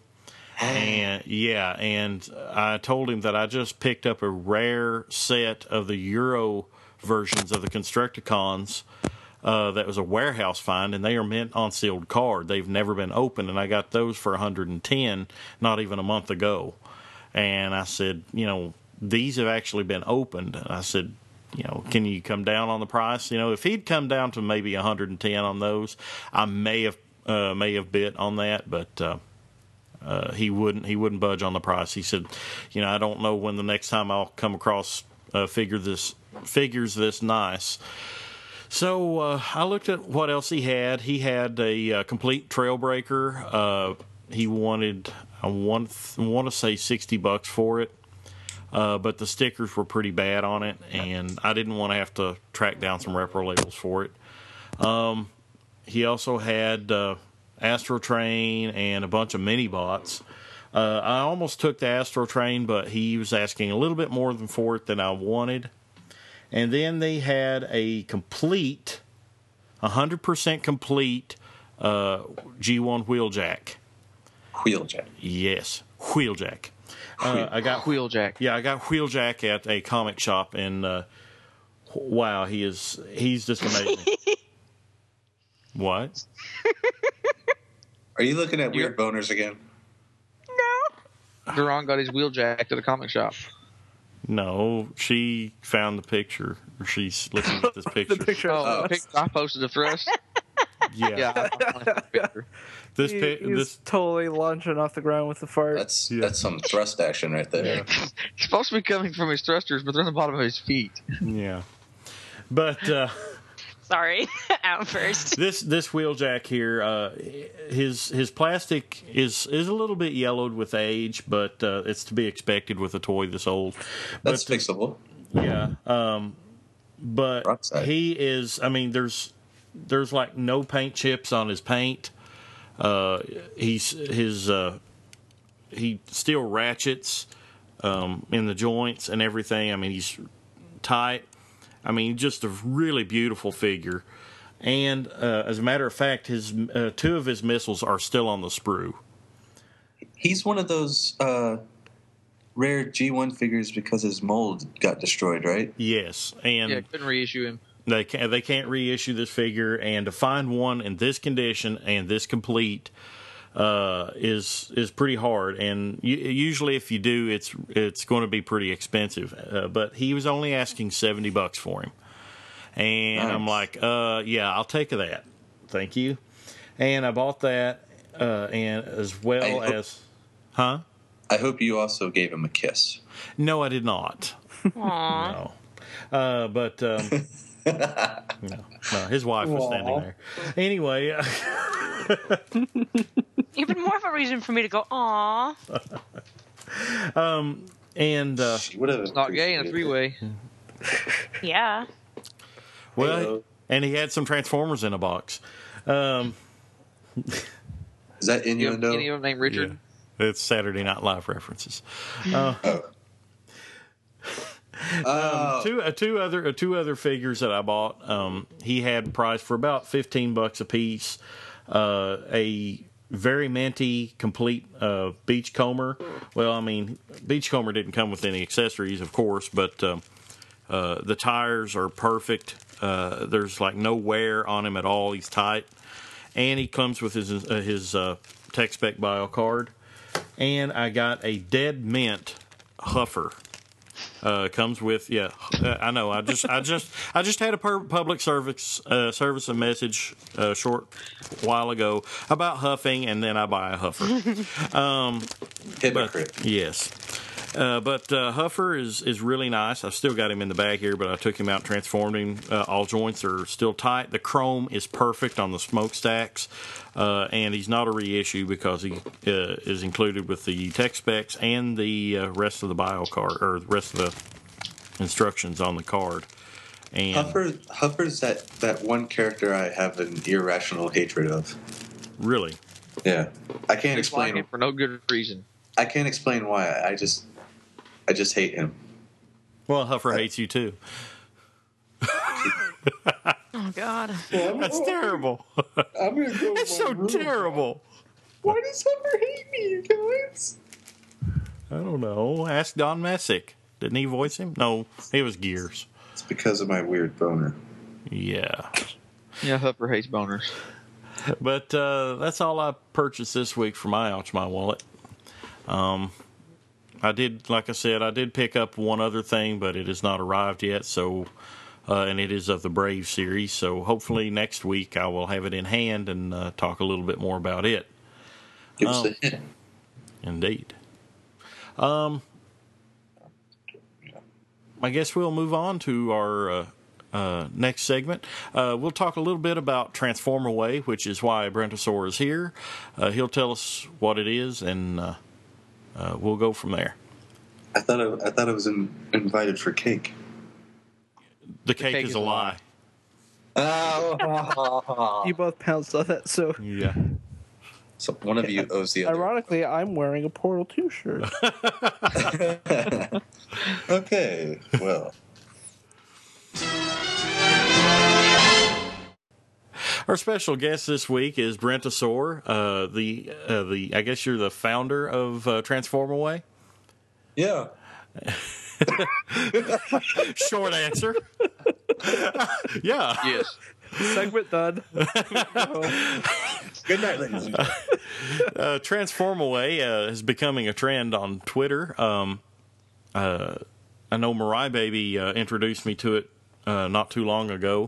And I told him that I just picked up a rare set of the Euro versions of the Constructicons. That was a warehouse find, and they are mint on sealed card. They've never been opened, and I got those for $110 not even a month ago. And I said, these have actually been opened. And I said, can you come down on the price? If he'd come down to maybe $110 on those, I may have bid on that, but he wouldn't budge on the price. He said, I don't know when the next time I'll come across figures this nice. So I looked at what else he had. He had a complete Trailbreaker. He wanted, I want to say $60 for it, but the stickers were pretty bad on it, and I didn't want to have to track down some repro labels for it. He also had Astro Train and a bunch of mini bots. I almost took the Astro Train, but he was asking a little bit more for it than I wanted. And then they had a complete, 100% complete G1 Wheeljack. Wheeljack. Yes, Wheeljack. I got Wheeljack. Yeah, I got Wheeljack at a comic shop, and wow, he's just amazing. What? Are you looking at weird boners again? Duran got his Wheeljack at a comic shop. No, she found the picture. Or she's looking at this picture. The picture. Oh, the picture I posted the thrust. Yeah. Yeah, I found the picture. He's totally launching off the ground with the fart. That's some thrust action right there. It's supposed to be coming from his thrusters, but they're on the bottom of his feet. Yeah. But Sorry, out first. this Wheeljack here, his plastic is a little bit yellowed with age, but it's to be expected with a toy this old. That's But, fixable. yeah. But Rockside. he is. I mean, there's like no paint chips on his paint. He still ratchets in the joints and everything. I mean, he's tight. I mean, just a really beautiful figure. And as a matter of fact, his two of his missiles are still on the sprue. He's one of those rare G1 figures because his mold got destroyed, right? Yes, and Yeah, couldn't reissue him. they can't reissue this figure. And to find one in this condition and this complete is pretty hard. And usually, if you do, it's going to be pretty expensive. But he was only asking $70 for him, and Nice. I'm like, yeah, I'll take that, thank you. And I bought that, and as well as, huh? I hope you also gave him a kiss. No, I did not. Aww. No, but no, his wife was standing there. Anyway. Even more of a reason for me to go, aw. And She would have. It's not gay in a three-way. Yeah. well, Hello. and he had some Transformers in a box. Is that You have innuendo? any of them named Richard? Yeah, it's Saturday Night Live references. Two other figures that I bought. He had priced for about $15 a piece. A very minty complete beachcomber. Well, I mean, beachcomber didn't come with any accessories, of course, but the tires are perfect. There's like no wear on him at all. He's tight, and he comes with his Tech Spec Bio card. And I got a Dead Mint Huffer. Comes with I know. I just had a public service a message a short while ago about huffing, and then I buy a huffer. Hypocrite. Yes. But Huffer is really nice. I've still got him in the bag here, but I took him out and transformed him. All joints are still tight. The chrome is perfect on the smokestacks, and he's not a reissue because he is included with the tech specs and the rest of the bio card, or the rest of the instructions on the card. And Huffer's that one character I have an irrational hatred of. really, Yeah, I can't Explain explain. it for no good reason. I can't explain why. I just hate him. well, Huffer hates you too. Oh, God. That's terrible. I'm gonna go. It's so terrible. Why does Huffer hate me, you guys? I don't know. Ask Don Messick. Didn't he voice him? No, it was Gears. It's because of my weird boner. Yeah. Yeah, Hupper hates boners. But that's all I purchased this week for my Ouch My Wallet. I did, like I said, I did pick up one other thing, but it has not arrived yet. So, and it is of the Brave series. So hopefully next week I will have it in hand and talk a little bit more about it. Give us a hint. Indeed. I guess we'll move on to our next segment. We'll talk a little bit about Transformer Way, which is why Brentosaur is here. He'll tell us what it is, and we'll go from there. I thought I was invited for cake. The cake is a lie. You both pounced on that, so Yeah. So one of you owes the other. ironically, I'm wearing a Portal 2 shirt. Okay, well. Our special guest this week is Brentosaur, the I guess you're the founder of Transformaway. Yeah. Short answer. Yeah. Yes. Segment done. Good night, ladies and gentlemen. Transformaway is becoming a trend on Twitter. I know Mariah Baby introduced me to it not too long ago.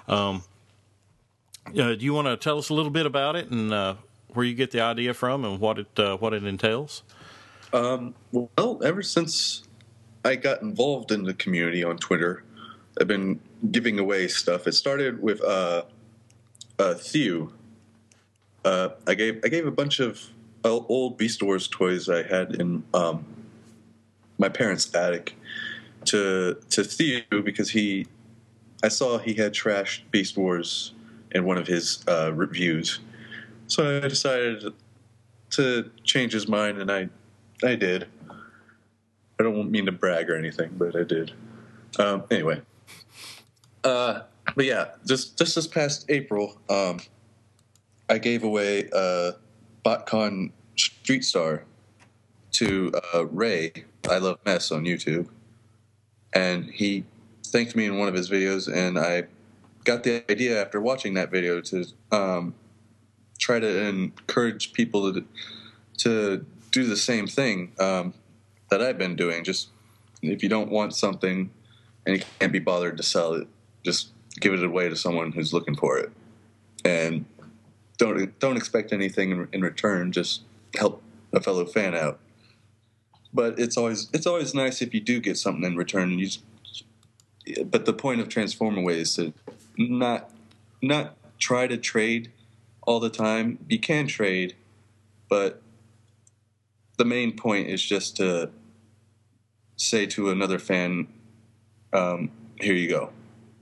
Do you want to tell us a little bit about it and where you get the idea from and what it entails? Well, ever since I got involved in the community on Twitter, I've been giving away stuff. It started with Thew. I gave a bunch of old Beast Wars toys I had in my parents' attic to Thew because I saw he had trashed Beast Wars in one of his reviews. So I decided to change his mind, and I did. I don't mean to brag or anything, but I did. Anyway. But yeah, just this past April, I gave away BotCon Street Star to Ray, I Love Mess on YouTube. And he thanked me in one of his videos, and I got the idea after watching that video to try to encourage people to do the same thing that I've been doing. Just if you don't want something and you can't be bothered to sell it, just give it away to someone who's looking for it, and don't expect anything in return. Just help a fellow fan out. But it's always nice if you do get something in return. But the point of Transformaway is to not try to trade all the time. You can trade, but the main point is just to say to another fan, here you go.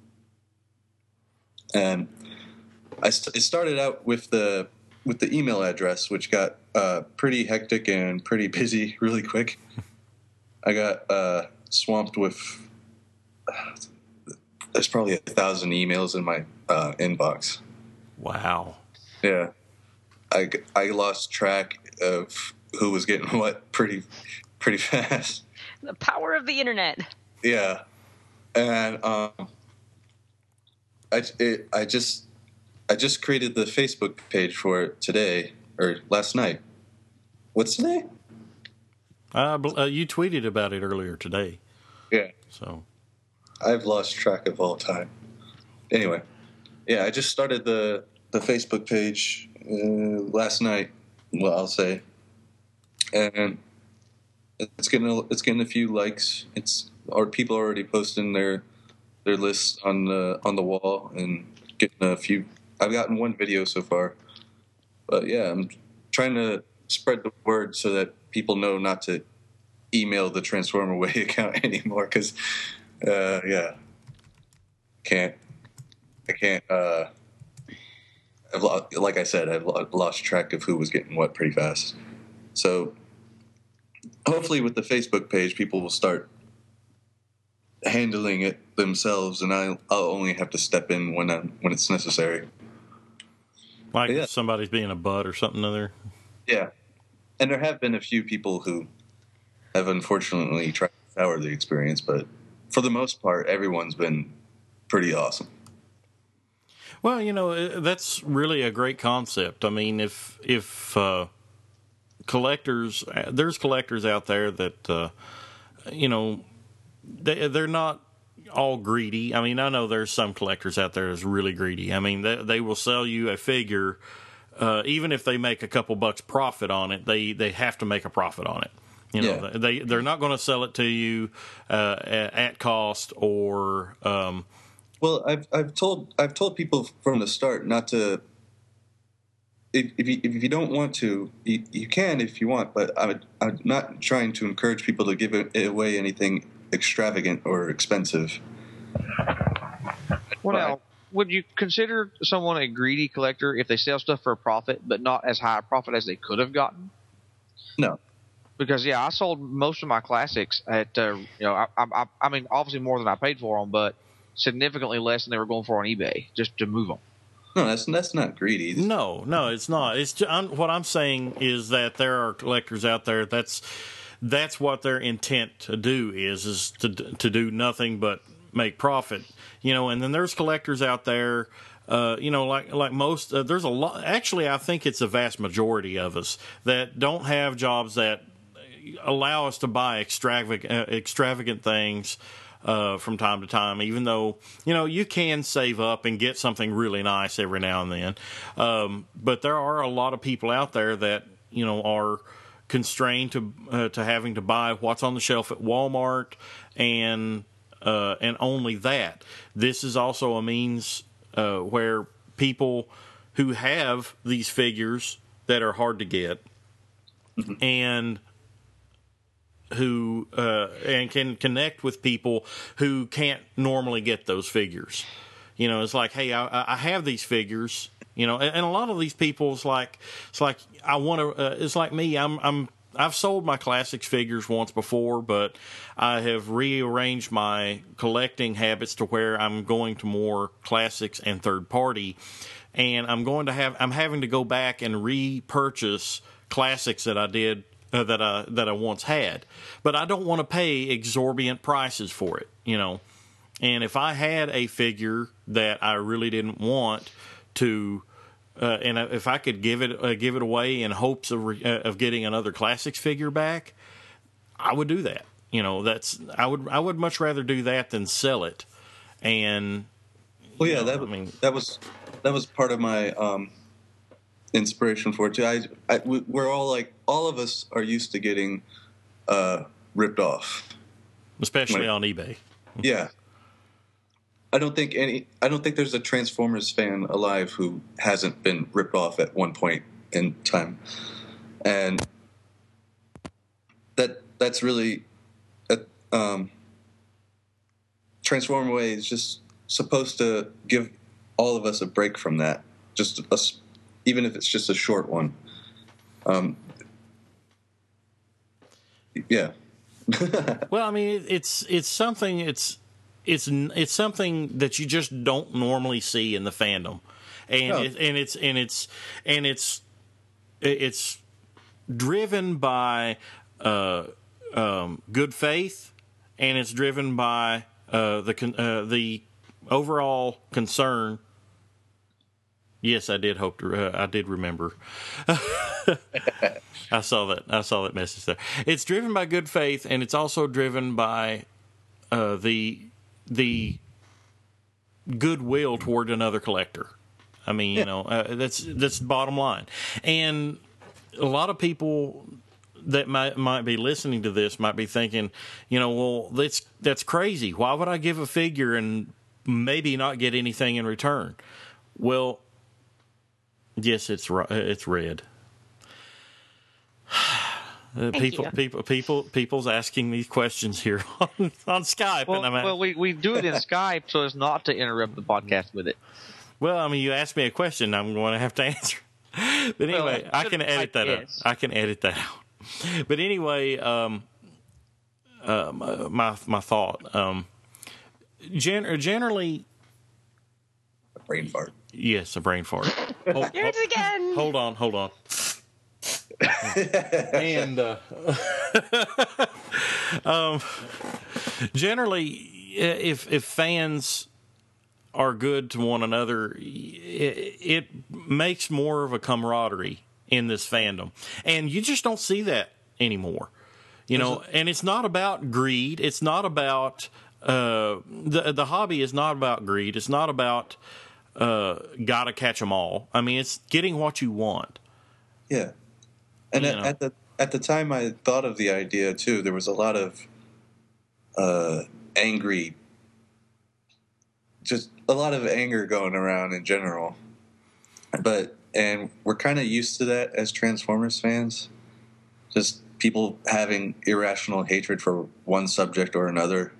And it started out with the email address, which got pretty hectic and pretty busy really quick. I got swamped with there's probably 1,000 emails in my inbox. Wow. Yeah, I lost track of who was getting what pretty fast. The power of the internet. Yeah, and I just created the Facebook page for it today or last night. What's today? You tweeted about it earlier today. Yeah. So I've lost track of all time. Anyway, yeah, I just started the Facebook page last night. Well, I'll say, and it's getting a few likes. People are already posting their lists on the wall and getting a few. I've gotten one video so far, but yeah, I'm trying to spread the word so that people know not to email the Transformaway account anymore. Because yeah, I can't. Like I said, I've lost track of who was getting what pretty fast. So hopefully, with the Facebook page, people will start handling it themselves, and I'll only have to step in when it's necessary. Like if somebody's being a butt or something other. Yeah, and there have been a few people who have unfortunately tried to sour the experience, but for the most part, everyone's been pretty awesome. Well, that's really a great concept. I mean, if collectors, there's collectors out there that, they're not all greedy. I mean, I know there's some collectors out there that's really greedy. I mean, they will sell you a figure, even if they make a couple bucks profit on it, they have to make a profit on it. They're not going to sell it to you at cost or. Well, I've told people from the start not to. If you don't want to, you can if you want, but I'm not trying to encourage people to give away anything extravagant or expensive. Well, now, would you consider someone a greedy collector if they sell stuff for a profit, but not as high a profit as they could have gotten? No. Because I sold most of my classics at I mean obviously more than I paid for them, but significantly less than they were going for on eBay just to move them. No, that's not greedy. No, it's not. It's what I'm saying is that there are collectors out there. That's what their intent to do is to do nothing but make profit. And then there's collectors out there. Like most, there's a lot. Actually, I think it's a vast majority of us that don't have jobs that allow us to buy extravagant things from time to time, even though, you can save up and get something really nice every now and then. But there are a lot of people out there that, are constrained to having to buy what's on the shelf at Walmart and only that. This is also a means where people who have these figures that are hard to get and who and can connect with people who can't normally get those figures. It's like, hey, I have these figures, and a lot of these people, it's like I want to. It's like me. I've sold my classics figures once before, but I have rearranged my collecting habits to where I'm going to more classics and third party, and I'm having to go back and repurchase classics that I did. That I once had, but I don't want to pay exorbitant prices for it, And if I had a figure that I really didn't want to, and if I could give it away in hopes of getting another classics figure back, I would do that. I would much rather do that than sell it. And that was part of my inspiration for it too. We're all like, all of us are used to getting ripped off, especially on eBay. Yeah, I don't think there's a Transformers fan alive who hasn't been ripped off at one point in time, and that's really Transformer Way is just supposed to give all of us a break from that, even if it's just a short one. Yeah. Well, I mean, it's something. It's something that you just don't normally see in the fandom, and it's driven by good faith, and it's driven by the overall concern. Yes, I did I did remember. I saw that message there. It's driven by good faith, and it's also driven by the goodwill toward another collector. I mean, that's the bottom line. And a lot of people that might be listening to this might be thinking, well, that's crazy. Why would I give a figure and maybe not get anything in return? Well, yes, it's red. People's asking these questions here on Skype. Well, we do it in Skype so as not to interrupt the podcast with it. Well, I mean, you asked me a question, I'm going to have to answer. But anyway, I can edit that out. I can edit that out. But anyway, my thought. Generally, a brain fart. Yes, a brain fart. Here it is again. Hold on. And generally, if fans are good to one another, it makes more of a camaraderie in this fandom, and you just don't see that anymore. And it's not about greed. It's not about the hobby is not about greed. It's not about gotta catch them all. I mean, it's getting what you want. Yeah. And at the time I thought of the idea too, there was a lot of anger going around in general. And we're kind of used to that as Transformers fans. Just people having irrational hatred for one subject or another,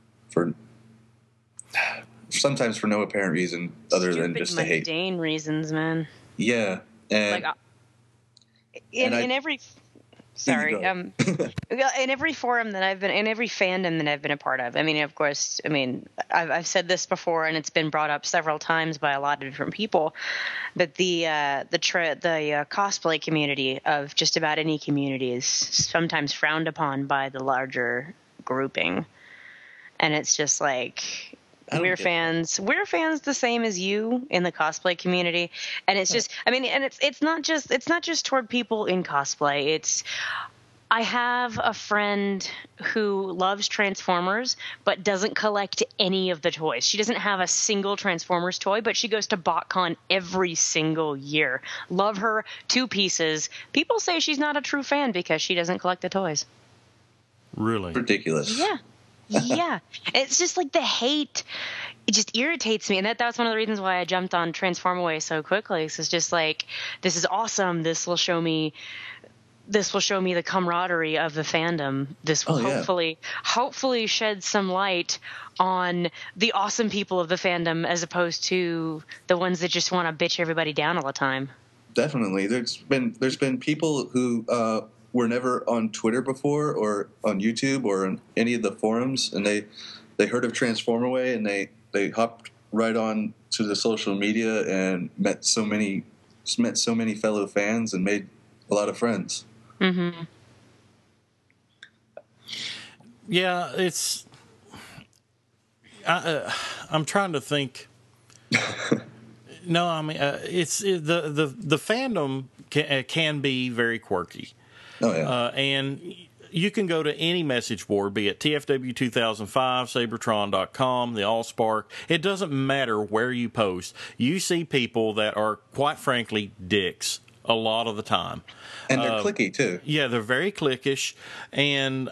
sometimes for no apparent reason other than just to hate. Mundane reasons, man. Yeah, and in every Sorry. go. In every forum that I've been in, every fandom that I've been a part of, I mean, of course, I've said this before, and it's been brought up several times by a lot of different people, but the cosplay community of just about any community is sometimes frowned upon by the larger grouping, and it's just like, we're fans the same as you in the cosplay community. And it's just, I mean, and it's not just toward people in cosplay. I have a friend who loves Transformers, but doesn't collect any of the toys. She doesn't have a single Transformers toy, but she goes to BotCon every single year. Love her, 2 pieces. People say she's not a true fan because she doesn't collect the toys. Really? Ridiculous. Yeah. Yeah, it's just like the hate. It just irritates me, and that's one of the reasons why I jumped on Transformaway so quickly. It's just like, this is awesome. This will show me the camaraderie of the fandom. This will hopefully shed some light on the awesome people of the fandom, as opposed to the ones that just want to bitch everybody down all the time. Definitely, there's been people who were never on Twitter before, or on YouTube, or on any of the forums, and they heard of Transformaway, and they hopped right on to the social media and met so many fellow fans and made a lot of friends. Mm-hmm. Yeah, it's. I'm trying to think. No, I mean, the fandom can be very quirky. Oh, yeah. And you can go to any message board, be it TFW 2005, Sabretron.com, the AllSpark. It doesn't matter where you post. You see people that are, quite frankly, dicks a lot of the time. And they're clicky, too. Yeah, they're very cliquish. And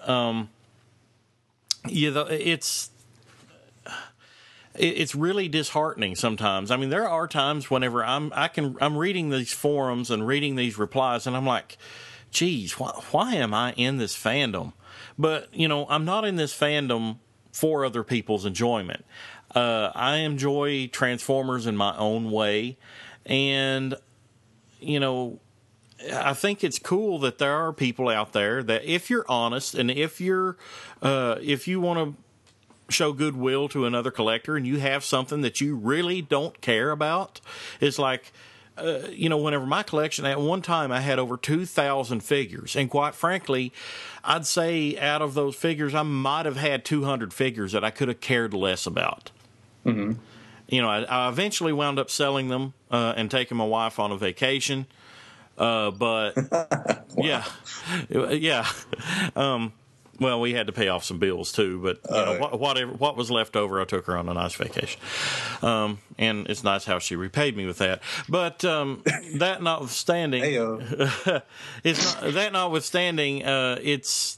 it's really disheartening sometimes. I mean, there are times whenever I'm reading these forums and reading these replies, and I'm like, geez, why am I in this fandom? But, I'm not in this fandom for other people's enjoyment. I enjoy Transformers in my own way. And, I think it's cool that there are people out there that, if you're honest and if you want to show goodwill to another collector and you have something that you really don't care about, it's like, whenever my collection, at one time I had over 2,000 figures, and quite frankly, I'd say out of those figures, I might have had 200 figures that I could have cared less about. Mm-hmm. I eventually wound up selling them and taking my wife on a vacation, but yeah. Well, we had to pay off some bills too, but what was left over, I took her on a nice vacation, and it's nice how she repaid me with that. But that notwithstanding, it's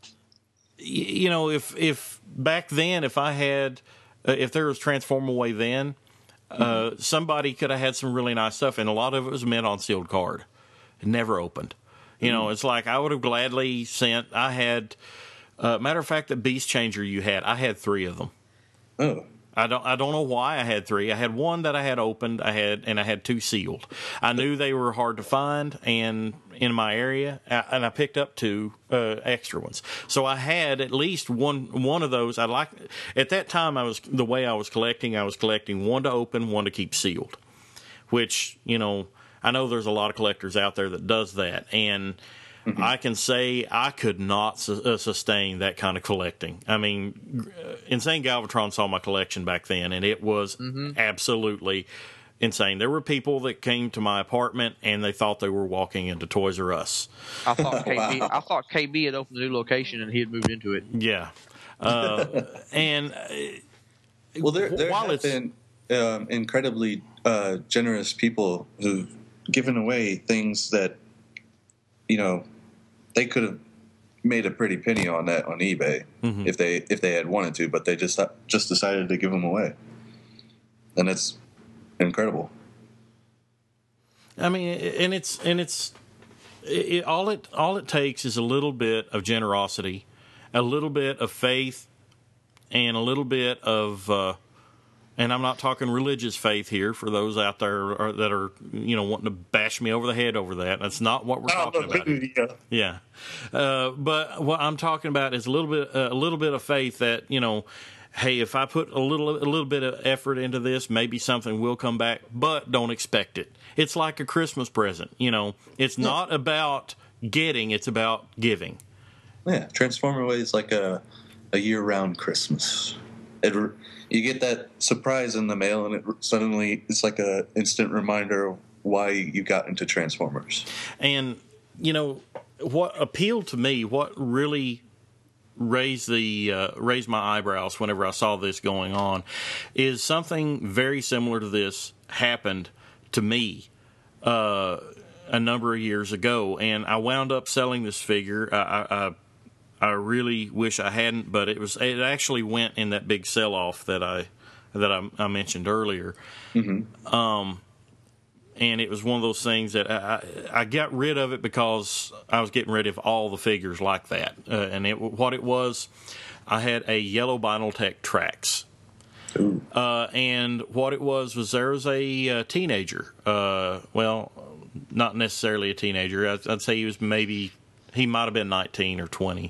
if back then, if there was Transformaway then, somebody could have had some really nice stuff, and a lot of it was meant on sealed card, it never opened. It's like I would have gladly sent. I had. Matter of fact, the Beast Changer I had 3 of them. Oh. I don't know why I had 3. I had one that I had opened. I had 2 sealed. I knew they were hard to find and in my area, and I picked up 2 extra ones. So I had at least one of those. At that time, I was collecting 1 to open, 1 to keep sealed. Which I know there's a lot of collectors out there that does that, and I can say I could not sustain that kind of collecting. I mean, Insane Galvatron saw my collection back then, and it was absolutely insane. There were people that came to my apartment, and they thought they were walking into Toys R Us. I thought KB had opened a new location, and he had moved into it. Yeah. And well, there have been incredibly generous people who've given away things that, they could have made a pretty penny on that on eBay if they had wanted to, but they just decided to give them away, and it's incredible. I mean, all it takes is a little bit of generosity, a little bit of faith, and a little bit of and I'm not talking religious faith here for those out there that are wanting to bash me over the head over that. That's not what we're talking about here. Yeah, but what I'm talking about is a little bit of faith that hey, if I put a little bit of effort into this, maybe something will come back, but don't expect it. It's like a Christmas present. It's not about getting; it's about giving. Yeah, Transformer Way is like a year-round Christmas. You get that surprise in the mail, and it's like a instant reminder of why you got into Transformers. And what appealed to me, what really raised my eyebrows whenever I saw this going on, is something very similar to this happened to me a number of years ago, and I wound up selling this figure. I really wish I hadn't, but it actually went in that big sell-off that I mentioned earlier. Mm-hmm. And it was one of those things that I got rid of it because I was getting rid of all the figures like that. What it was, I had a yellow Vinyltech Trax. And what it was there was a teenager. Well, not necessarily a teenager. I'd say he might have been 19 or 20.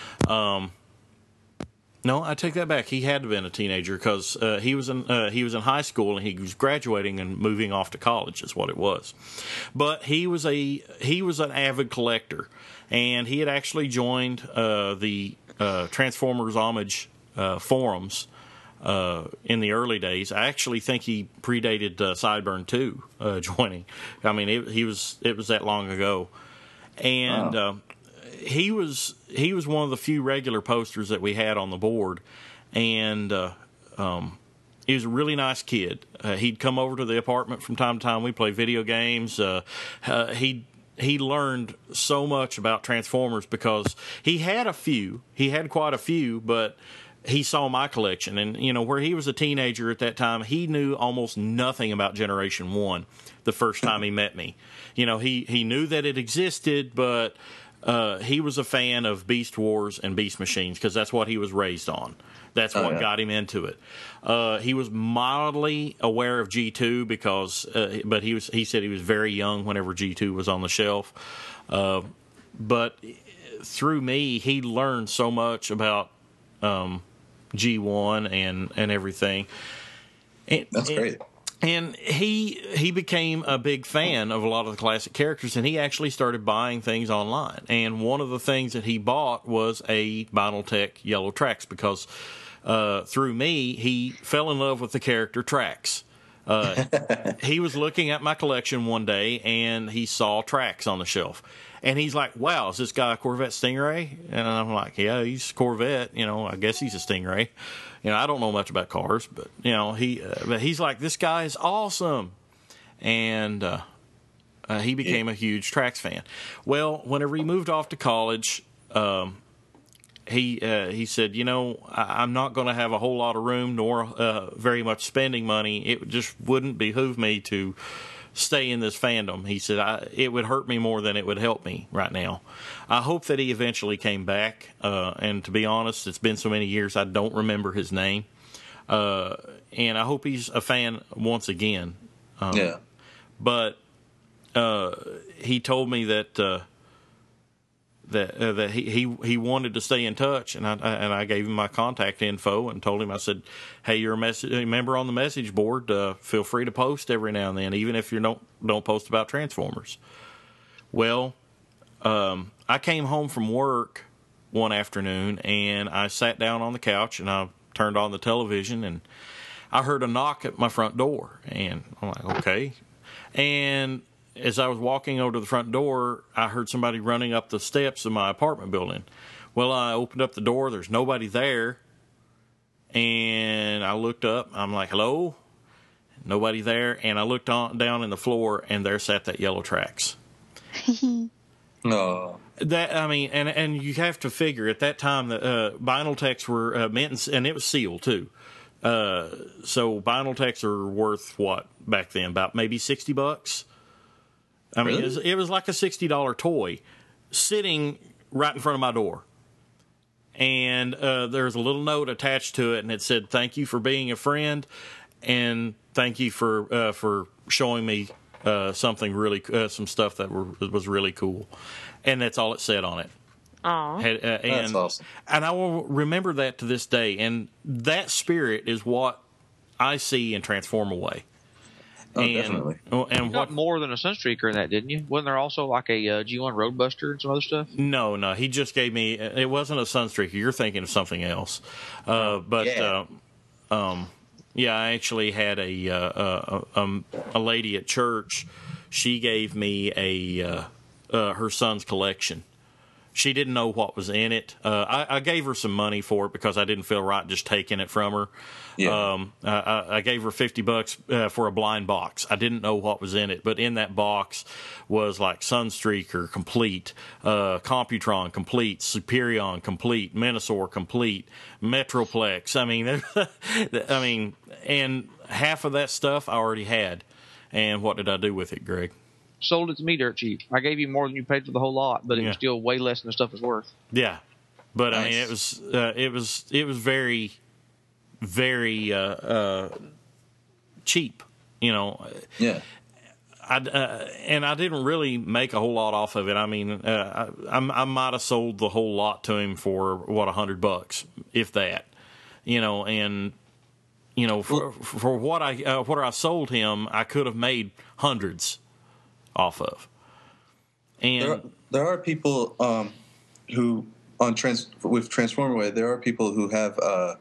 No, I take that back. He had to have been a teenager because he was in high school and he was graduating and moving off to college is what it was. But he was an avid collector, and he had actually joined the Transformers Homage forums in the early days. I actually think he predated Sideburn 2 joining. I mean, it was that long ago. And wow. He was one of the few regular posters that we had on the board, and he was a really nice kid. He'd come over to the apartment from time to time. We play video games. He learned so much about Transformers because he had quite a few, but he saw my collection, and where he was a teenager at that time, he knew almost nothing about Generation 1 the first time he met me. He knew that it existed, but he was a fan of Beast Wars and Beast Machines because that's what he was raised on. That's what got him into it. He was mildly aware of G2 but he said he was very young whenever G2 was on the shelf. But through me, he learned so much about G1 and everything. That's great. And he became a big fan of a lot of the classic characters, and he actually started buying things online. And one of the things that he bought was a Vinyltech Yellow Trax because through me, he fell in love with the character Trax. He was looking at my collection one day, and he saw Trax on the shelf. And he's like, wow, is this guy a Corvette Stingray? And I'm like, yeah, he's a Corvette. I guess he's a Stingray. I don't know much about cars, but, but he's like, this guy is awesome. And he became a huge Trax fan. Well, whenever he moved off to college, he said, I'm not going to have a whole lot of room nor very much spending money. It just wouldn't behoove me to stay in this fandom. He said, it would hurt me more than it would help me right now. I hope that he eventually came back. And to be honest, it's been so many years, I don't remember his name. And I hope he's a fan once again. But he told me that he wanted to stay in touch, and I gave him my contact info and told him, I said, hey, you're a member on the message board. Feel free to post every now and then, even if you don't post about Transformers. Well, I came home from work one afternoon, and I sat down on the couch, and I turned on the television, and I heard a knock at my front door, and I'm like, okay. And as I was walking over to the front door, I heard somebody running up the steps of my apartment building. Well, I opened up the door. There's nobody there. And I looked up. I'm like, hello? Nobody there. And I looked down in the floor, and there sat that Yellow Trax. Oh. And you have to figure, at that time, the Vinyltechs were mint, and it was sealed, too. So Vinyltechs are worth, what, back then? About maybe $60? I mean, really? It was like a $60 toy sitting right in front of my door. And there was a little note attached to it, and it said, thank you for being a friend. and thank you for showing me something really some stuff that was really cool, and that's all it said on it. Aw. That's awesome. And I will remember that to this day. And that spirit is what I see in Transform Away. Oh, definitely. And You got more than a Sunstreaker in that, didn't you? Wasn't there also like a G1 Roadbuster and some other stuff? No, he just gave me. It wasn't a Sunstreaker. You're thinking of something else. But Yeah. I actually had a lady at church. She gave me her son's collection. She didn't know what was in it. I gave her some money for it because I didn't feel right just taking it from her. Yeah. I gave her $50 for a blind box. I didn't know what was in it, but in that box was like Sunstreaker complete, Computron complete, Superion complete, Menasor complete, Metroplex. I mean, and half of that stuff I already had. And what did I do with it, Greg? Sold it to me dirt cheap. I gave you more than you paid for the whole lot, but it was still way less than the stuff was worth. Yeah, but Nice. I mean, it was very, very cheap. You know, Yeah. and I didn't really make a whole lot off of it. I mean, I might have sold the whole lot to him for what, $100, if that. You know, and you know, for what I sold him, I could have made hundreds off of. And There are people who with Transformer Way, there are people who have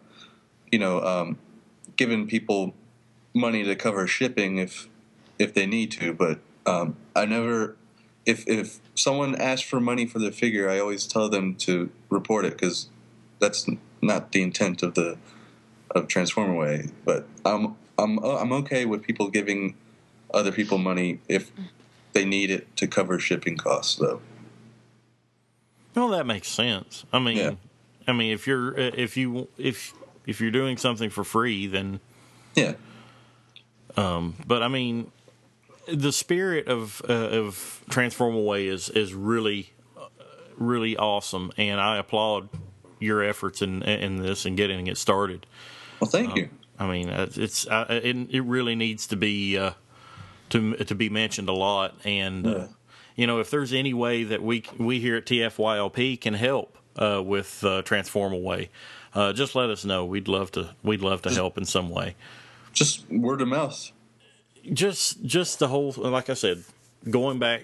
given people money to cover shipping if they need to, but I never. If someone asks for money for the figure, I always tell them to report it because that's not the intent of Transformer Way. But I'm okay with people giving other people money if they need it to cover shipping costs, though. well, that makes sense. I mean, Yeah. if you're doing something for free, then Yeah. but I mean, the spirit of Transform Away is really really awesome, and I applaud your efforts in this and getting it started. Well, thank you. I mean, it really needs to be to be mentioned a lot, and you know, if there's any way that we here at TFYLP can help with Transform Away, just let us know. We'd love to help in some way. Just word of mouth. Just the whole, like I said, going back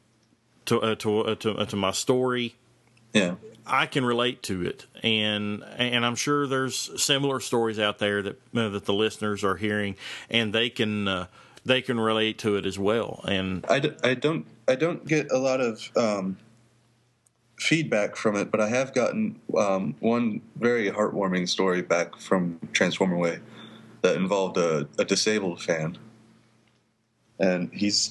to my story. Yeah. I can relate to it, and I'm sure there's similar stories out there that the listeners are hearing, and they can relate to it as well. And I don't get a lot of feedback from it, but I have gotten one very heartwarming story back from Transformer Way that involved a disabled fan, and he's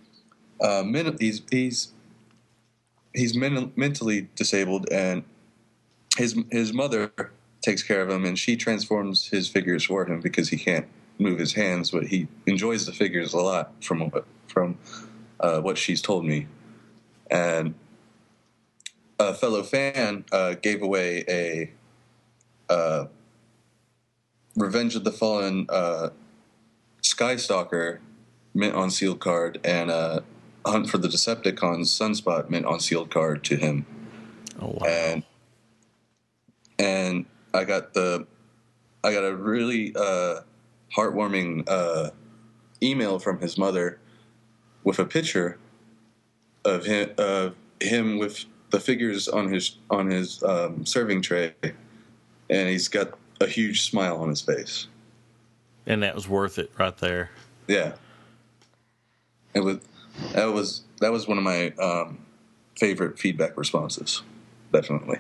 mentally disabled, and his mother takes care of him, and she transforms his figures for him because he can't move his hands, but he enjoys the figures a lot from what she's told me. And a fellow fan gave away a Revenge of the Fallen Skystalker mint on sealed card and Hunt for the Decepticons Sunspot mint on sealed card to him. oh wow, And I got a really heartwarming email from his mother with a picture of him with the figures on his serving tray, and he's got a huge smile on his face. and that was worth it right there. Yeah, that was one of my favorite feedback responses, definitely.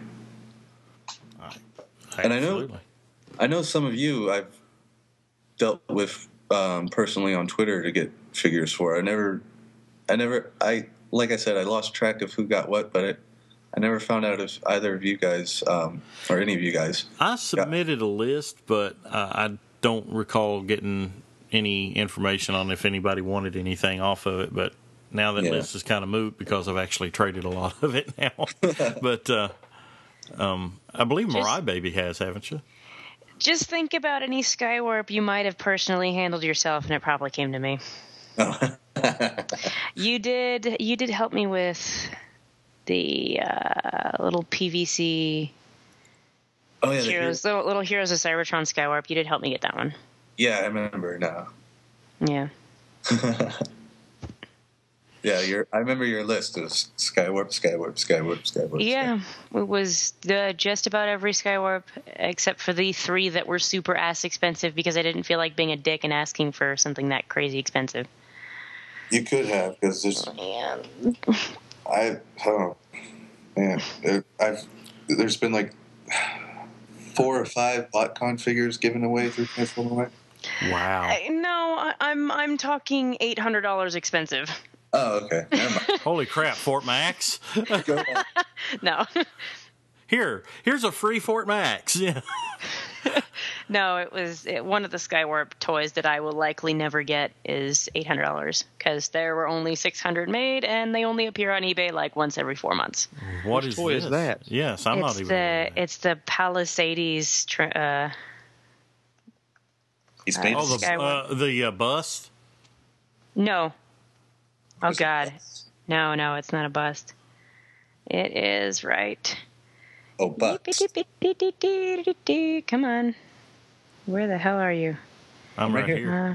And Absolutely. I know some of you I've dealt with personally on Twitter to get figures for. Like I said, I lost track of who got what, but I never found out if either of you guys or any of you guys. I submitted a list, but I don't recall getting any information on if anybody wanted anything off of it. But now that list is kind of moot because I've actually traded a lot of it now. But I believe Mariah Baby has, haven't you? Just think about any Skywarp you might have personally handled yourself, and it probably came to me. Oh. You did help me with the little PVC Oh yeah, Heroes, the little Heroes of Cybertron Skywarp. You did help me get that one. yeah, I remember now. Yeah. Yeah, I remember your list. It was Skywarp, Skywarp, Skywarp, Skywarp. Yeah, it was just about every Skywarp except for the 3 that were super ass expensive because I didn't feel like being a dick and asking for something that crazy expensive. You could have, because there's. There's been like 4 or 5 BotCon figures given away through Transformer. Wow. No, I'm talking $800 expensive. Oh, okay. Never mind. Holy crap, Fort Max. Go on. No. Here's a free Fort Max. Yeah. No, it was one of the Skywarp toys that I will likely never get is $800 because there were only 600 made and they only appear on eBay like once every 4 months. What Which toy this? is that? Yes, I'm not even aware of that. It's the Palisades. He's made Oh, the bust? No. Oh Was it God. bust? No, it's not a bust. It is right. Oh, but Come on. Where the hell are you? I'm right here.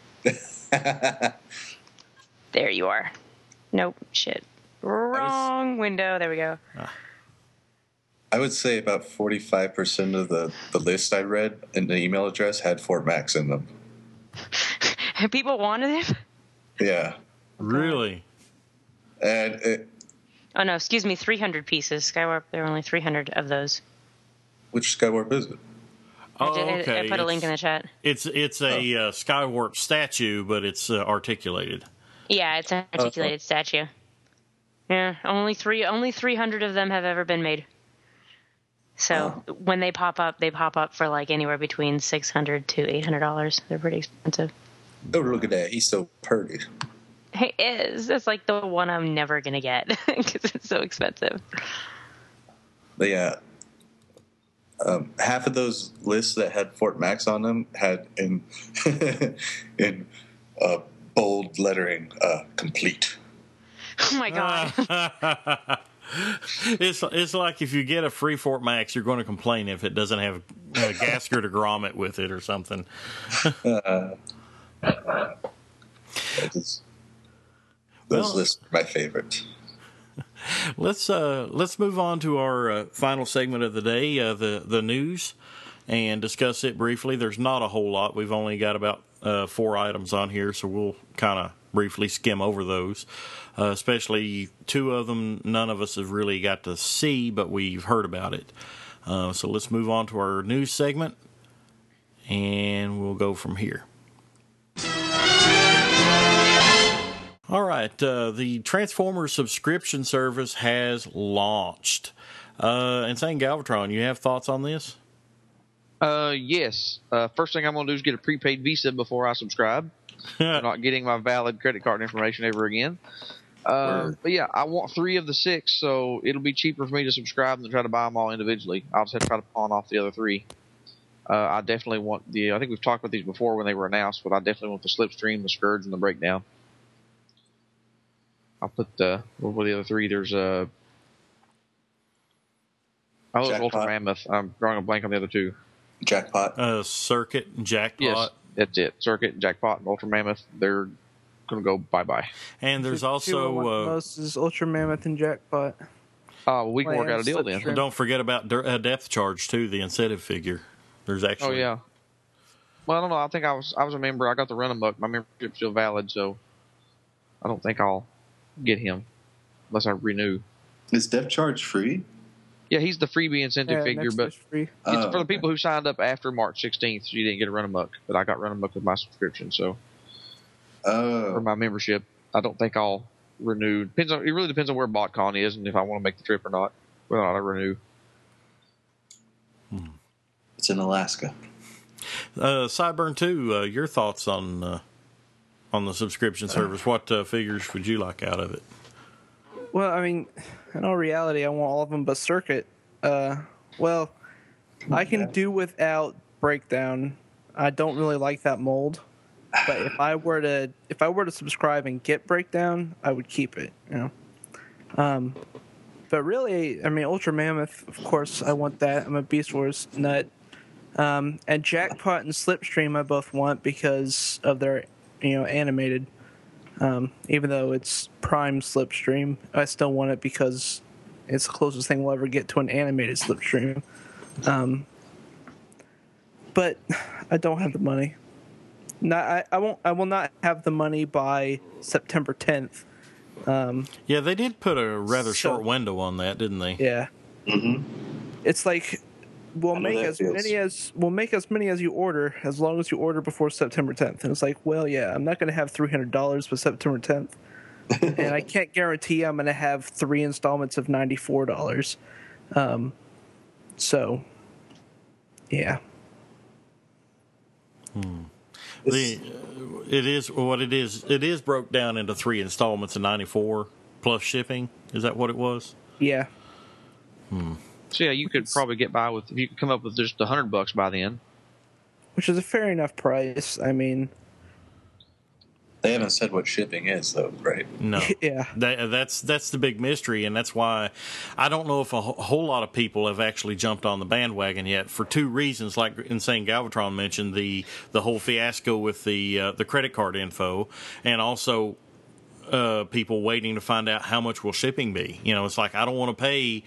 There you are. Nope. Shit. Wrong window. There we go. I would say about 45% of the list I read in the email address had Fort Max in them. People wanted it? Yeah. Really? And Oh, no. Excuse me. 300 pieces. Skywarp, there are only 300 of those. which Skywarp is it? Oh, I okay. put a link in the chat. It's a Skywarp statue, but it's articulated. Yeah, it's an articulated statue. Yeah, only 300 of them have ever been made. So when they pop up for like anywhere between $600 to $800. They're pretty expensive. Oh, look at that. He's so pretty. It is. That's like the one I'm never gonna get because it's so expensive. But yeah, half of those lists that had Fort Max on them had in in bold lettering, complete. Oh my god. It's like if you get a free Fort Max, you're going to complain if it doesn't have a Gasker to grommet with it or something. Those lists are my favorite. Let's move on to our final segment of the day, the news, and discuss it briefly. There's not a whole lot. We've only got about 4 items on here, so we'll kind of briefly skim over those. Especially 2 of them, none of us have really got to see, but we've heard about it. So let's move on to our news segment, and we'll go from here. All right, the Transformers subscription service has launched. Insane Galvatron, you have thoughts on this? Yes. First thing I'm going to do is get a prepaid Visa before I subscribe. I'm not getting my valid credit card information ever again. But yeah, I want 3 of the 6, so it'll be cheaper for me to subscribe than try to buy them all individually. I'll just have to try to pawn off the other 3. I definitely want I think we've talked about these before when they were announced, but I definitely want the Slipstream, the Scourge, and the Breakdown. I'll put what were the other 3? There's Ultra Mammoth. I'm drawing a blank on the other 2. Jackpot. Circuit and Jackpot. Yes, that's it. Circuit, Jackpot, and Ultra Mammoth. They're going to go bye-bye. And there's Two I want the also... most is Ultra Mammoth and Jackpot. Well, we can work out a deal then. Slipstream. don't forget about Depth Charge, too, the incentive figure. There's actually... Oh, yeah. Well, I don't know. I think I was a member. I got the Run-A-Muck. My membership's still valid, so I don't think I'll get him unless I renew. Is Depth Charge free? Yeah, he's the freebie incentive figure, next but is free. it's for the people who signed up after March 16th, so you didn't get a Run-A-Muck. But I got Run-A-Muck with my subscription, so for my membership, I don't think I'll renew. It really depends on where BotCon is and if I want to make the trip or not. Whether or not I renew. It's in Alaska. Sideburn 2, your thoughts on the subscription service? What figures would you like out of it? Well, I mean, in all reality, I want all of them but Circuit. Well, I can do without Breakdown. I don't really like that mold, but if I were to subscribe and get Breakdown, I would keep it. But really, I mean, Ultra Mammoth, of course, I want that. I'm a Beast Wars nut. And Jackpot and Slipstream I both want because of their, animated. Even though it's Prime Slipstream, I still want it because it's the closest thing we'll ever get to an animated Slipstream. But I don't have the money. I will not have the money by September 10th. Yeah, they did put a rather short window on that, didn't they? Yeah. Mm-hmm. It's like we'll make as many as you order, as long as you order before September 10th. And it's like, well, yeah, I'm not going to have $300 by September 10th, and I can't guarantee I'm going to have 3 installments of $94. So, yeah. It is what it is. It is broke down into 3 installments of 94 plus shipping. Is that what it was? Yeah. So yeah, you could probably get by with if you could come up with just $100 by then. Which is a fair enough price. I mean, they haven't said what shipping is, though, right? No. Yeah. That's the big mystery, and that's why I don't know if a whole lot of people have actually jumped on the bandwagon yet for 2 reasons. Like Insane Galvatron mentioned, the whole fiasco with the credit card info, and also people waiting to find out how much will shipping be. It's like I don't want to pay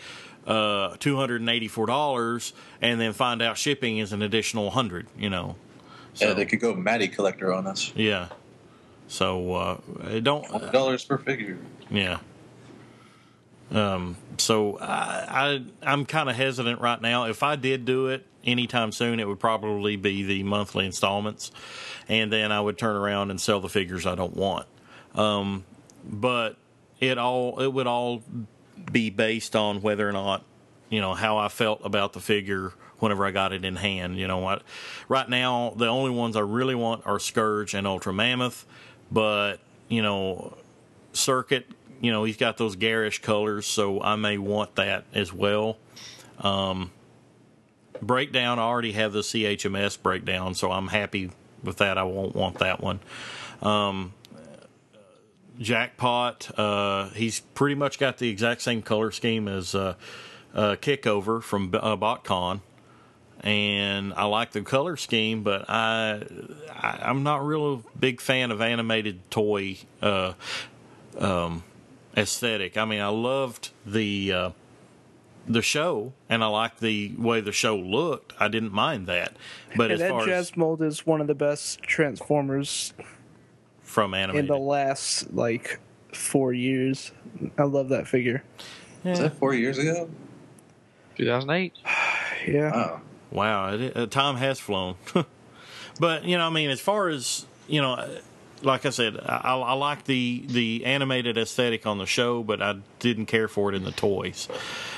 $284 and then find out shipping is an additional $100. So, yeah, they could go Matty Collector on us. Yeah. So don't $100 per figure. Yeah. So I'm kind of hesitant right now. If I did do it anytime soon, it would probably be the monthly installments, and then I would turn around and sell the figures I don't want. But it would all be based on whether or not, how I felt about the figure whenever I got it in hand. Right now, the only ones I really want are Scourge and Ultra Mammoth, but, Circuit, he's got those garish colors, so I may want that as well. Breakdown, I already have the CHMS Breakdown, so I'm happy with that. I won't want that one. Jackpot, he's pretty much got the exact same color scheme as Kickover from BotCon, and I like the color scheme, but I'm not real big fan of animated toy aesthetic. I mean, I loved the show, and I liked the way the show looked. I didn't mind that, but and as that far Jazz Mold is one of the best Transformers from animated in the last 4 years. I love that figure. Was that 4 years ago? 2008. Yeah. Oh. Wow, time has flown. But, as far as, like I said, I like the animated aesthetic on the show, but I didn't care for it in the toys.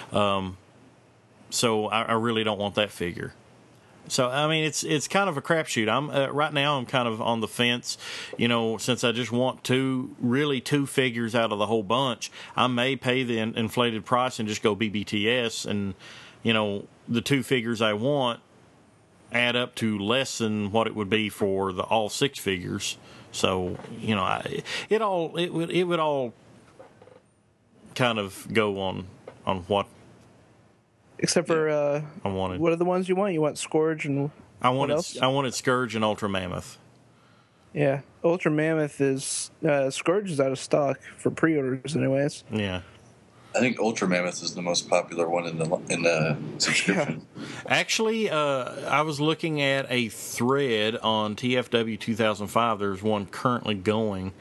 So I really don't want that figure. So, it's kind of a crapshoot. Right now I'm kind of on the fence, since I just want 2 figures out of the whole bunch. I may pay the inflated price and just go BBTS, and, the 2 figures I want add up to less than what it would be for the all 6 figures. So, it would all kind of go on what. Except for I wanted. What are the ones you want? You want Scourge and what else? I wanted Scourge and Ultra Mammoth. Yeah, Ultra Mammoth is Scourge is out of stock for pre-orders, anyways. Yeah, I think Ultra Mammoth is the most popular one in the subscription. Yeah. Actually, I was looking at a thread on TFW 2005. There's one currently going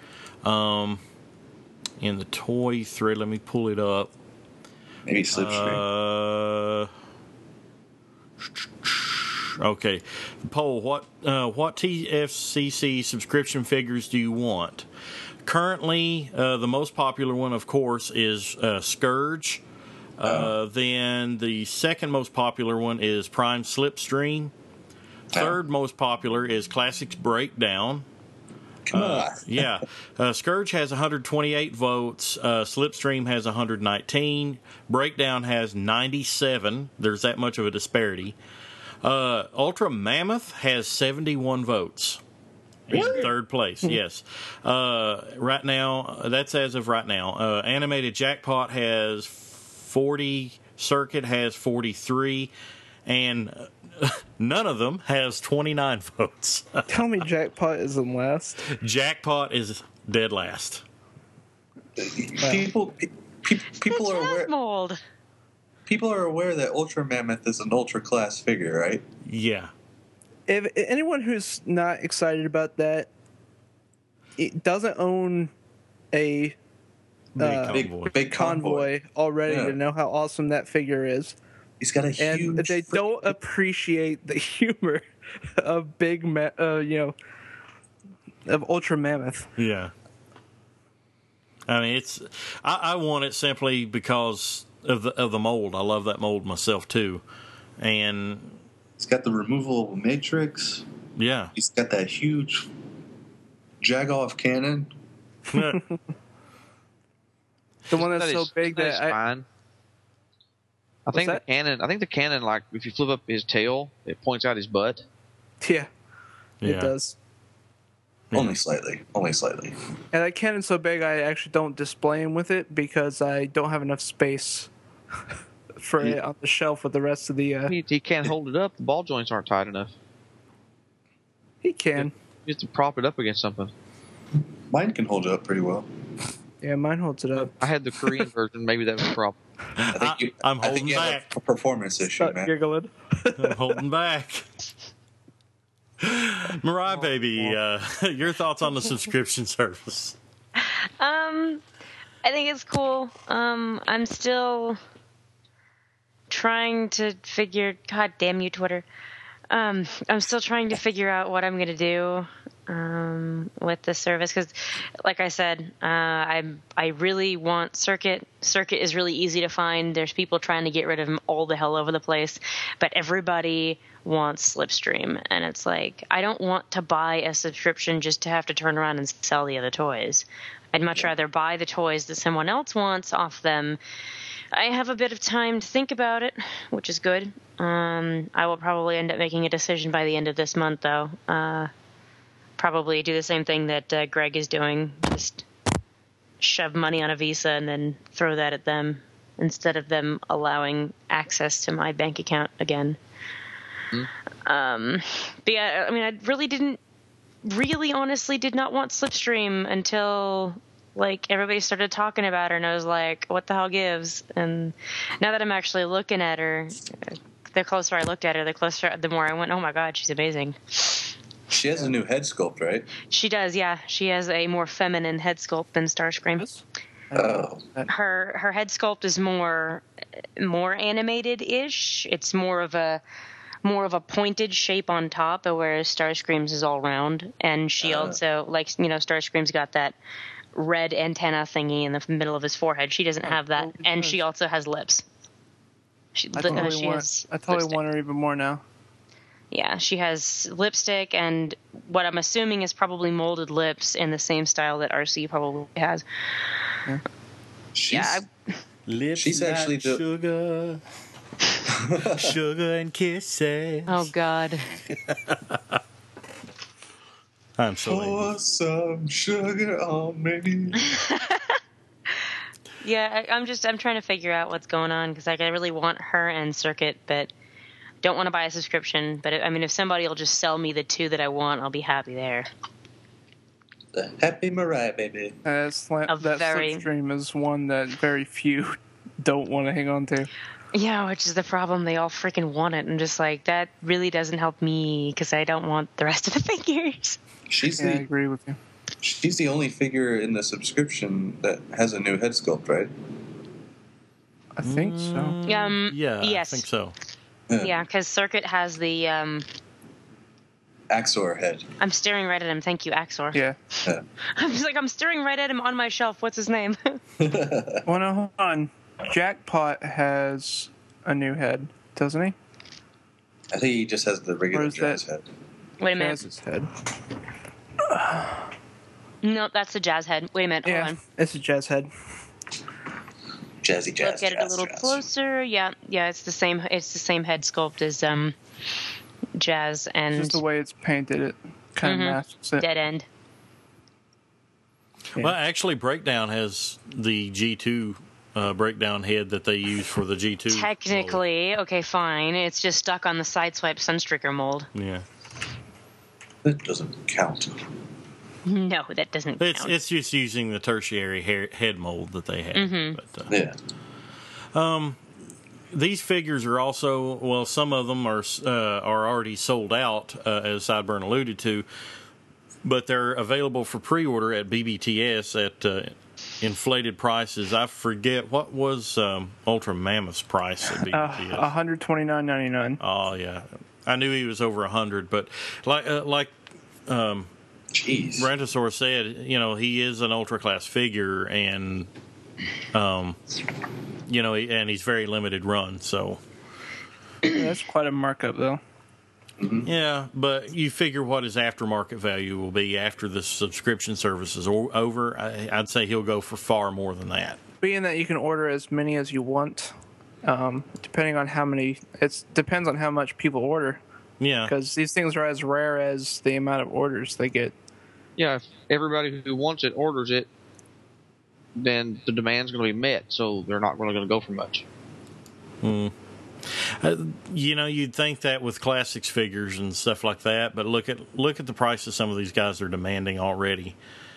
in the toy thread. Let me pull it up. Maybe Slipstream. Okay, poll. What TFCC subscription figures do you want? Currently, the most popular one, of course, is Scourge. Then the second most popular one is Prime Slipstream. Third most popular is Classics Breakdown. Come on. Yeah. Scourge has 128 votes. Slipstream has 119. Breakdown has 97. There's that much of a disparity. Ultra Mammoth has 71 votes. He's in third place, yes. Right now, that's as of right now. Animated Jackpot has 40, Circuit has 43, and none of them has 29 votes. Tell me Jackpot is in last. Jackpot is dead last. People are aware. Mold. People are aware that Ultra Mammoth is an ultra class figure, right? Yeah. If anyone who's not excited about that, it doesn't own a Big convoy already to know how awesome that figure is. He's got a And huge. they don't appreciate the humor of of Ultra Mammoth. Yeah. I mean, I want it simply because of the mold. I love that mold myself too, and He's got the removable matrix. yeah, He's got that huge Jagoff cannon. The one that's so is- big that is that fine. I think the that? cannon. I think the cannon, like if you flip up his tail, it points out his butt. yeah, yeah. it does. Only slightly. Only slightly. And that cannon's so big, I actually don't display him with it because I don't have enough space for it on the shelf with the rest of the. He can't hold it up. The ball joints aren't tight enough. He can. You have to prop it up against something. Mine can hold it up pretty well. Yeah, mine holds it up. I had the Korean version. Maybe that was a problem. I'm I think holding you have back. a performance issue, Stop man. giggling. I'm holding back. Mariah, baby, your thoughts on the subscription service? I think it's cool. I'm still trying to figure. God damn you, Twitter. I'm still trying to figure out what I'm gonna do with the service because, like I said, I really want Circuit. Circuit is really easy to find. There's people trying to get rid of him all the hell over the place, but everybody wants Slipstream, and it's like I don't want to buy a subscription just to have to turn around and sell the other toys. I'd much rather buy the toys that someone else wants off them. I have a bit of time to think about it, which is good. I will probably end up making a decision by the end of this month, though. Probably do the same thing that Greg is doing. Just shove money on a Visa and then throw that at them instead of them allowing access to my bank account again. But yeah, I mean, I really honestly did not want Slipstream until like everybody started talking about her, and I was like, what the hell gives? And now that I'm actually looking at her, the closer I looked at her, the more I went, oh my god, she's amazing. She has a new head sculpt, right? She does, yeah. She has a more feminine head sculpt than Starscream. Oh. Her head sculpt is more animated-ish. It's more of a pointed shape on top, whereas Starscream's is all round. And she also, Starscream's got that red antenna thingy in the middle of his forehead. She doesn't have that, and she also has lips. I totally want her even more now. Yeah, she has lipstick and what I'm assuming is probably molded lips in the same style that RC probably has. Yeah. She's actually sugar. Sugar and kisses. Oh, God. I'm so pour some sugar on me. Yeah, I'm trying to figure out what's going on because I really want her and Circuit, but don't want to buy a subscription. But if somebody will just sell me the two that I want, I'll be happy there. The happy Mariah, baby. Slipstream is one that very few don't want to hang on to. Yeah, which is the problem. They all freaking want it. And just like, that really doesn't help me because I don't want the rest of the figures. I agree with you. She's the only figure in the subscription that has a new head sculpt, right? I think so. Yes. I think so. Yeah, because Circuit has the... Axor head. I'm staring right at him. Thank you, Axor. Yeah. I'm staring right at him on my shelf. What's his name? Well, no, hold on. Jackpot has a new head, doesn't he? I think he just has the regular Jazz head. Wait a minute. Jazz's head. No, that's the Jazz head. Wait a minute. Hold on. It's a Jazz head. Jazzy jazz. look at it a little closer, yeah, it's the same. It's the same head sculpt as Jazz and Just the way it's painted, it kind of matches it. Dead End. Yeah. Well, actually, Breakdown has the G2 breakdown head that they use for the G2. Technically, okay, fine. It's just stuck on the Sideswipe Sunstreaker mold. Yeah. That doesn't count. No, that doesn't count. It's just using the tertiary head mold that they have. But, Yeah. these figures are also, well, some of them are already sold out, as Sideburn alluded to, but they're available for pre-order at BBTS at inflated prices. I forget, what was Ultra Mammoth's price at BBTS? $129.99. Oh, yeah. I knew he was over 100, but like Jeez. Rantosaur said, he is an ultra class figure, and and he's very limited run. So That's quite a markup, though. yeah, but you figure what his aftermarket value will be after the subscription service is over. I'd say he'll go for far more than that. Being that you can order as many as you want, depending on how many, it depends on how much people order. Yeah, Because these things are as rare as the amount of orders they get. Yeah, if everybody who wants it orders it, then the demand's going to be met, so they're not really going to go for much. you'd think that with classics figures and stuff like that, but look at the prices some of these guys are demanding already.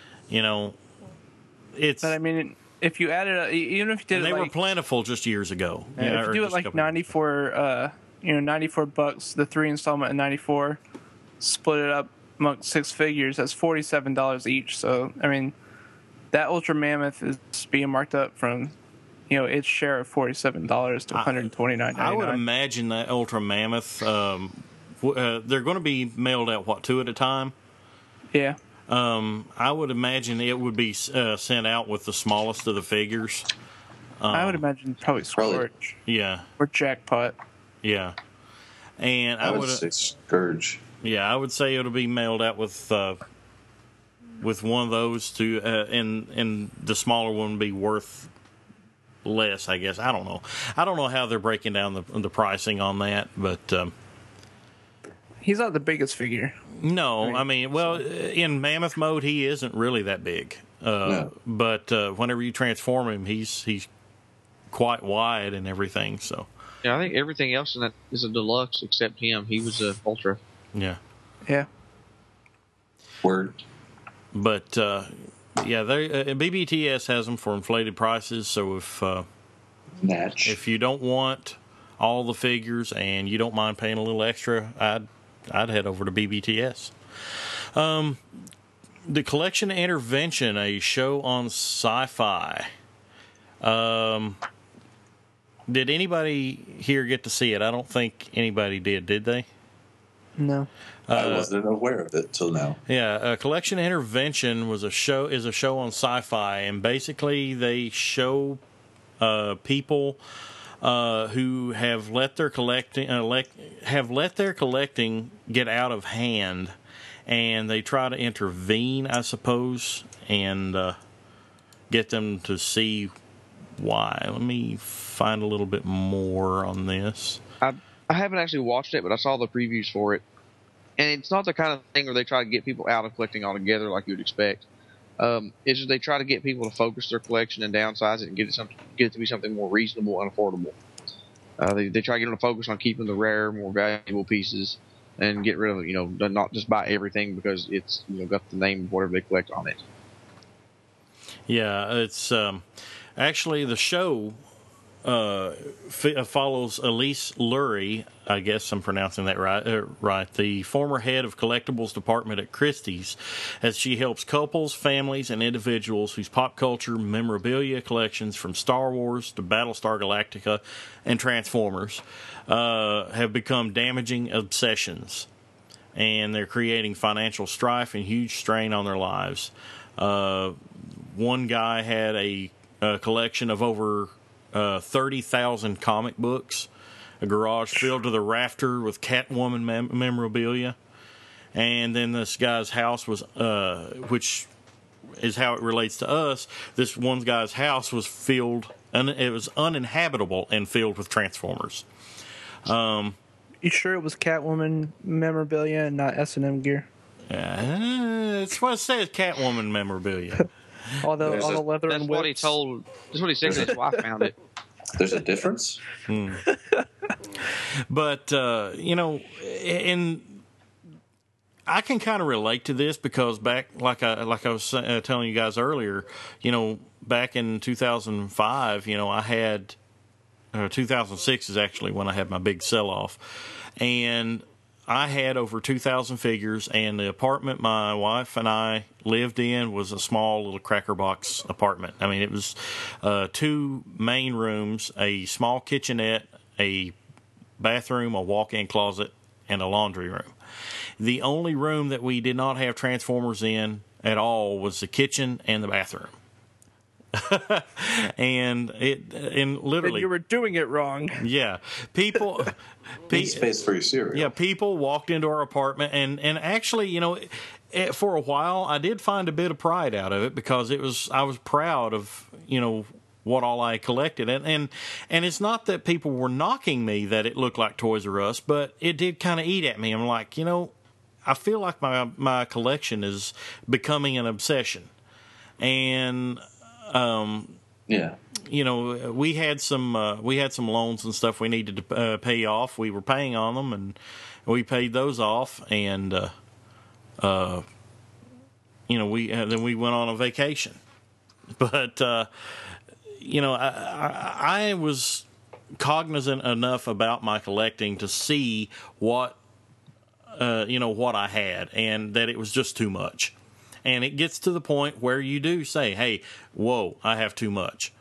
It's. But I mean, if you added, even if you did And it they were like, plentiful just years ago. if you do it like $94, $94, the 3 installment at 94, split it up amongst 6 figures, that's $47 each. So I mean, that Ultra Mammoth is being marked up from, its share of $47 to $129.99. I would imagine that Ultra Mammoth, they're going to be mailed out, 2 at a time? Yeah. I would imagine it would be sent out with the smallest of the figures. I would imagine probably Scorch Yeah, or Jackpot. yeah. And I would say Scourge. Yeah, I would say it'll be mailed out with one of those two, and the smaller one would be worth less, I guess. I don't know. I don't know how they're breaking down the pricing on that, but He's not the biggest figure. no, I mean, well, in Mammoth mode, he isn't really that big. No. But whenever you transform him, he's quite wide and everything. So Yeah, I think everything else in that is a deluxe except him. He was a ultra. yeah. Yeah. Word. But yeah, BBTS has them for inflated prices. So Natch. if you don't want all the figures and you don't mind paying a little extra, I'd head over to BBTS. The Collection Intervention, a show on Sci-Fi. Did anybody here get to see it? I don't think anybody did they? No. I wasn't aware of it till now. Yeah, Collection Intervention is a show on Sci-Fi, and basically they show people who have let their collecting get out of hand, and they try to intervene, I suppose, and get them to see why. Let me find a little bit more on this. I haven't actually watched it, but I saw the previews for it. And it's not the kind of thing where they try to get people out of collecting altogether like you'd expect. It's just they try to get people to focus their collection and downsize it and get it to be something more reasonable and affordable. They try to get them to focus on keeping the rare, more valuable pieces and get rid of, not just buy everything because it's, got the name of whatever they collect on it. Yeah, it's actually the show follows Elise Lurie, I guess I'm pronouncing that right, the former head of collectibles department at Christie's, as she helps couples, families, and individuals whose pop culture memorabilia collections from Star Wars to Battlestar Galactica and Transformers have become damaging obsessions, and they're creating financial strife and huge strain on their lives. One guy had a collection of over 30,000 comic books, a garage filled to the rafter with Catwoman memorabilia, and then this guy's house was, which is how it relates to us, this one guy's house was filled and it was uninhabitable and filled with Transformers. You sure it was Catwoman memorabilia and not S&M gear? It's what it says, Catwoman memorabilia. All the leather That's and what he whips. told. That's what he said when his wife found it. There's a difference. But and I can kind of relate to this because back, like I was telling you guys earlier, back in 2005, I had 2006 is actually when I had my big sell-off, and I had over 2,000 figures, and the apartment my wife and I lived in was a small little cracker box apartment. I mean, it was 2 main rooms, a small kitchenette, a bathroom, a walk-in closet, and a laundry room. The only room that we did not have Transformers in at all was the kitchen and the bathroom. and literally, And you were doing it wrong. yeah, people Need space for your cereal. yeah, people walked into our apartment, and actually, for a while, I did find a bit of pride out of it because I was proud of what all I collected, and it's not that people were knocking me that it looked like Toys R Us, but it did kind of eat at me. I'm like, I feel like my collection is becoming an obsession, and Yeah. we had some loans and stuff we needed to pay off. We were paying on them, and we paid those off, and then we went on a vacation. But I was cognizant enough about my collecting to see what what I had, and that it was just too much. And it gets to the point where you do say, hey, whoa, I have too much.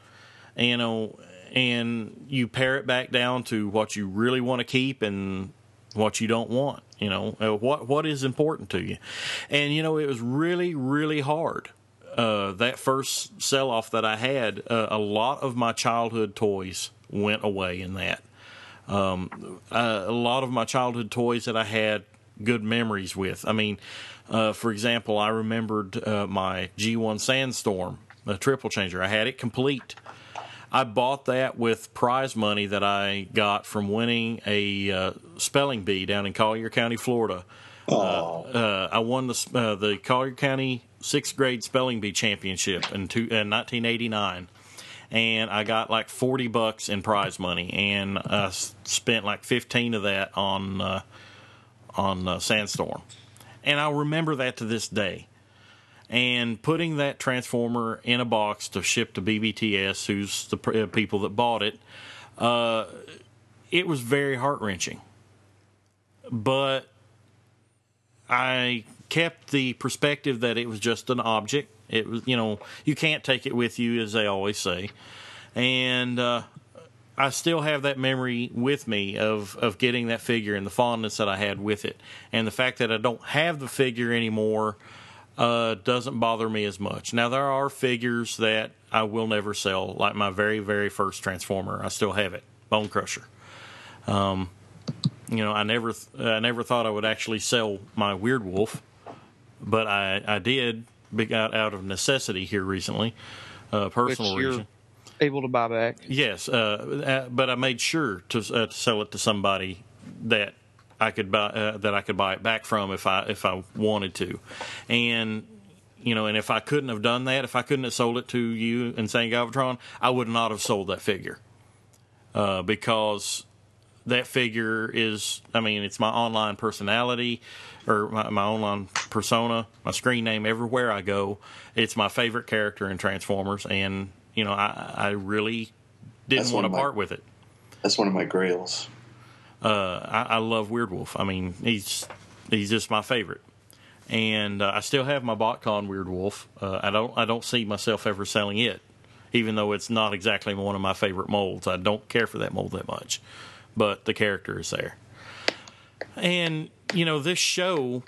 And you pare it back down to what you really want to keep and what you don't want, what is important to you. And, it was really, really hard. That first sell-off that I had, a lot of my childhood toys went away in that. A lot of my childhood toys that I had good memories with. I mean, for example, I remembered my G1 Sandstorm, a triple changer. I had it complete. I bought that with prize money that I got from winning a spelling bee down in Collier County, Florida. I won the Collier County 6th grade spelling bee championship in 1989. And I got like $40 in prize money, and I spent like 15 of that on Sandstorm. And I remember that to this day. And putting that Transformer in a box to ship to BBTS, who's the people that bought it, it was very heart-wrenching. But I kept the perspective that it was just an object. It was, you can't take it with you, as they always say. And I still have that memory with me of getting that figure and the fondness that I had with it. And the fact that I don't have the figure anymore doesn't bother me as much. Now, there are figures that I will never sell, like my very, very first Transformer. I still have it, Bone Crusher. I never thought I would actually sell my Weird Wolf, but I did out of necessity here recently, personal reason. Able to buy back. Yes, but I made sure to sell it to somebody that I could buy it back from if I wanted to, and and if I couldn't have done that, if I couldn't have sold it to you and St. Galvatron, I would not have sold that figure, because that figure is, it's my online personality, or my online persona, my screen name everywhere I go. It's my favorite character in Transformers, and I really didn't want to part with it. That's one of my grails. I love Weird Wolf. He's just my favorite, and I still have my BotCon Weird Wolf. I don't see myself ever selling it, even though it's not exactly one of my favorite molds. I don't care for that mold that much, but the character is there. And this show,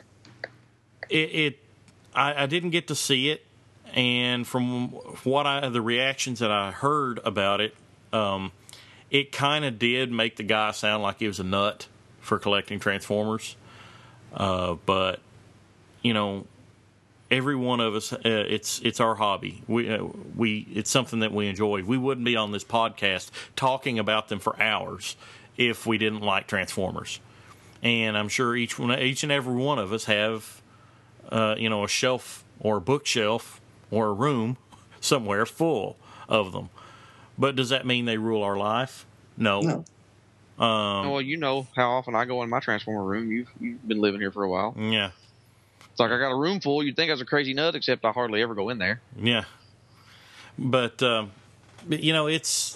I didn't get to see it. And from the reactions that I heard about it, it kind of did make the guy sound like he was a nut for collecting Transformers. But, every one of us, it's our hobby. It's something that we enjoy. We wouldn't be on this podcast talking about them for hours if we didn't like Transformers. And I'm sure each and every one of us have, a shelf or a bookshelf or a room somewhere full of them. But does that mean they rule our life? No. Well, you know how often I go in my Transformer room. You've been living here for a while. Yeah. It's like I got a room full. You'd think I was a crazy nut, except I hardly ever go in there. Yeah. But, it's...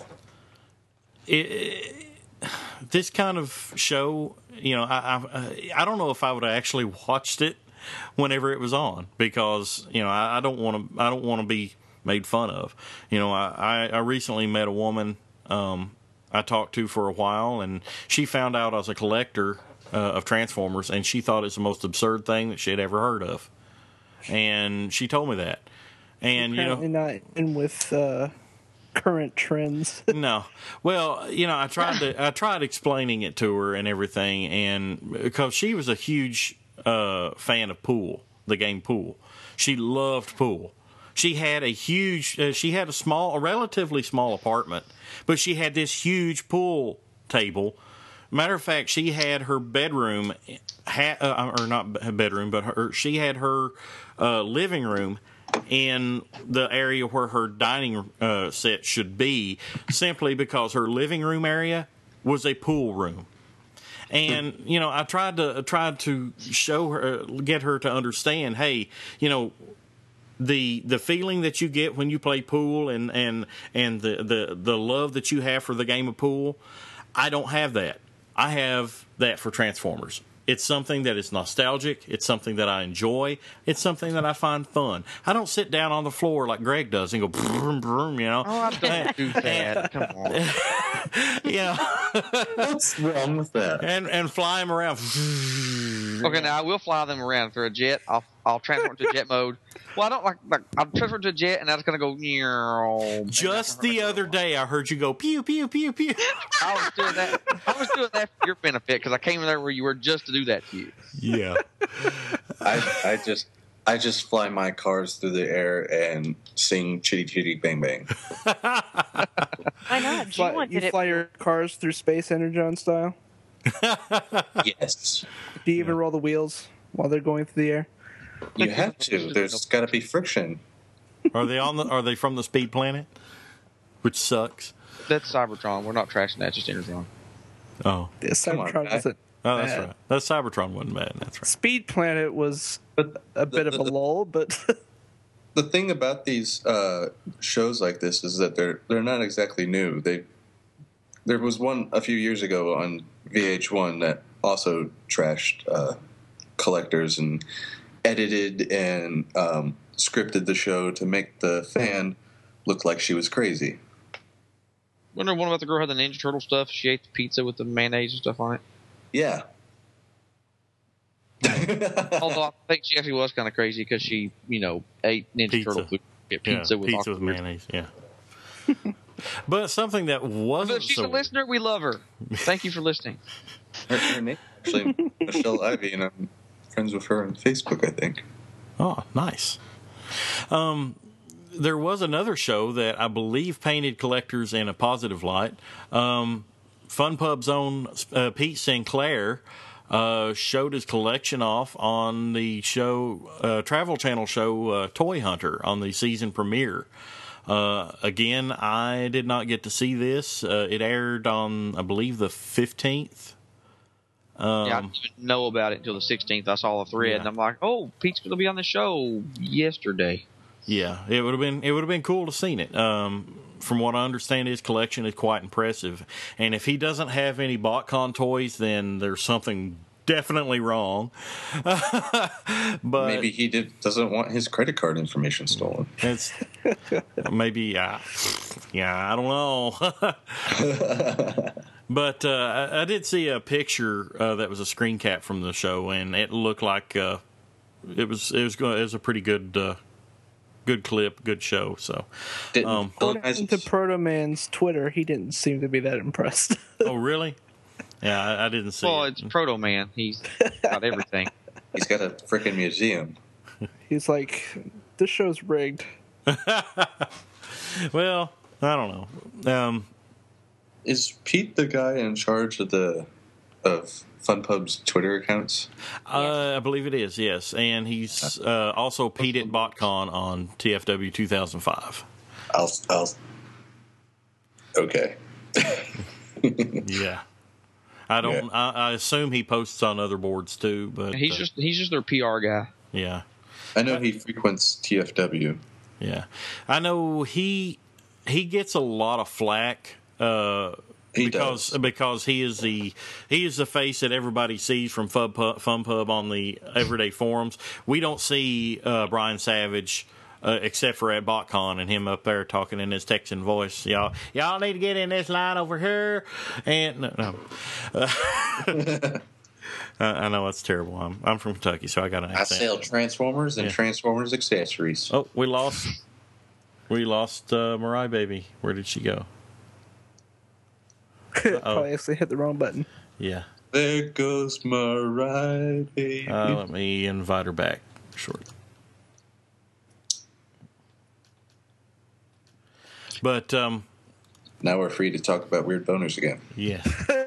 this kind of show, I don't know if I would have actually watched it whenever it was on, because I don't want to be made fun of. I recently met a woman I talked to for a while, and she found out I was a collector of Transformers, and she thought it's the most absurd thing that she had ever heard of, and she told me that. And apparently not in with current trends. No. Well, I tried explaining it to her and everything, and because she was a huge fan of Pool, the game Pool. She loved Pool. She had a relatively small apartment, but she had this huge pool table. Matter of fact, she had her bedroom, or not bedroom, but she had her living room in the area where her dining set should be, simply because her living room area was a pool room. And I tried to show her, get her to understand, hey, the feeling that you get when you play pool and the love that you have for the game of pool, I don't have that. I have that for Transformers. It's something that is nostalgic. It's something that I enjoy. It's something that I find fun. I don't sit down on the floor like Greg does and go broom, broom, Oh, I don't do that. Come on. What's wrong with that? And fly them around. Okay, now I will fly them around through a jet. I'll transform to jet mode. Well, I don't like I'll transfer to a jet, and that's going to go. Just the other day, I heard you go pew pew pew pew. I was doing that for your benefit, because I came there where you were just to do that to you. Yeah. I just fly my cars through the air and sing Chitty Chitty Bang Bang. Why not? You fly your cars through space, Energon style? Yes. Do you even roll the wheels while they're going through the air? You have to. There's got to be friction. Are they from the Speed Planet? Which sucks. That's Cybertron. We're not trashing that. Just Energon. Oh. Yeah, Cybertron wasn't Oh, that's bad. right. That Cybertron wasn't bad. That's right. Speed Planet was a bit of a lull, but The thing about these shows like this is that they're not exactly new. There was one a few years ago on VH1 that also trashed collectors and edited and scripted the show to make the fan look like she was crazy. Wonder one about the girl who had the Ninja Turtle stuff. She ate the pizza with the mayonnaise and stuff on it. Yeah. Although I think she actually was kind of crazy because she, ate Ninja Turtle food. Pizza with mayonnaise. Yeah. But something that wasn't. But if she's so a listener, we love her. Thank you for listening. Her name is actually Michelle Ivy, and I'm friends with her on Facebook, I think. Oh, nice. There was another show that I believe painted collectors in a positive light. Fun Pub's own Pete Sinclair showed his collection off on the show, Travel Channel show Toy Hunter on the season premiere. Again, I did not get to see this. It aired on, I believe, the 15th. I didn't even know about it until the 16th. I saw a thread, and I'm like, "Oh, Pete's going to be on the show yesterday." Yeah, it would have been cool to seen it. From what I understand, his collection is quite impressive. And if he doesn't have any BotCon toys, then there's something definitely wrong. But maybe he doesn't want his credit card information stolen. It's maybe, I don't know. But I did see a picture that was a screen cap from the show, and it looked like it was a pretty good clip, good show. So, according to Proto Man's Twitter, he didn't seem to be that impressed. Oh, really? Yeah, I didn't see. Well, it. it's Proto Man. He's got everything. He's got a freaking museum. He's like, this show's rigged. Well, I don't know. Is Pete the guy in charge of FunPub's Twitter accounts? I believe it is, yes. And he's also Pete at BotCon on TFW 2005. I'll okay. Yeah. I don't. Yeah. I assume he posts on other boards too, but He's just their PR guy. yeah, I know he frequents TFW. yeah. I know he gets a lot of flack because he is the face that everybody sees from FunPub on the everyday forums. We don't see Brian Savage. Except for at BotCon and him up there talking in his Texan voice, y'all need to get in this line over here. And no. I know that's terrible. I'm from Kentucky, so I got an accent. I sell Transformers and Transformers accessories. Oh, we lost Mariah Baby. Where did she go? Probably actually hit the wrong button. Yeah. There goes Mariah Baby. Let me invite her back. Short. But now we're free to talk about weird boners again. yeah.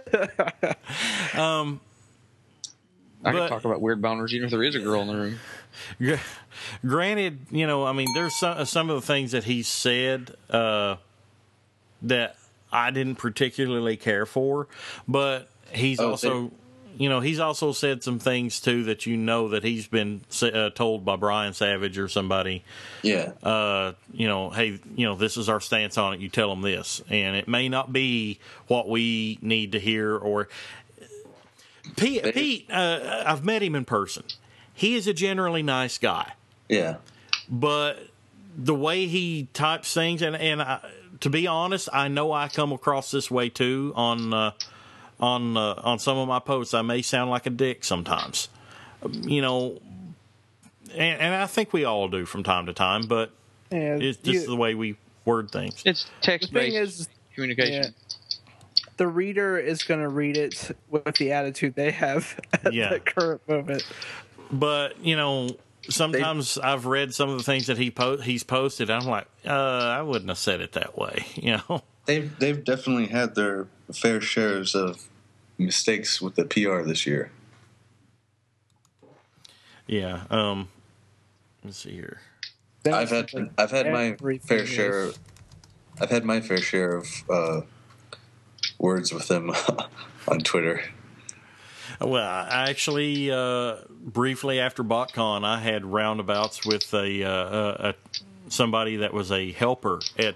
I can talk about weird boners even if there is a girl in the room. Granted, I mean, there's some of the things that he said that I didn't particularly care for, but he's also said some things too that that he's been told by Brian Savage or somebody. Yeah. Hey, this is our stance on it. You tell them this, and it may not be what we need to hear. Or Pete, I've met him in person. He is a generally nice guy. Yeah. But the way he types things, and to be honest, I know I come across this way too on some of my posts. I may sound like a dick sometimes, and I think we all do from time to time, but it's just the way we word things. It's text-based communication. Yeah, the reader is going to read it with the attitude they have at the current moment. But, sometimes I've read some of the things that he's posted, and I'm like, I wouldn't have said it that way, They've definitely had their fair shares of mistakes with the PR this year. Yeah. Let's see here. I've had my fair share. I've had my fair share of words with them on Twitter. Well, I actually briefly after BotCon, I had roundabouts with somebody that was a helper at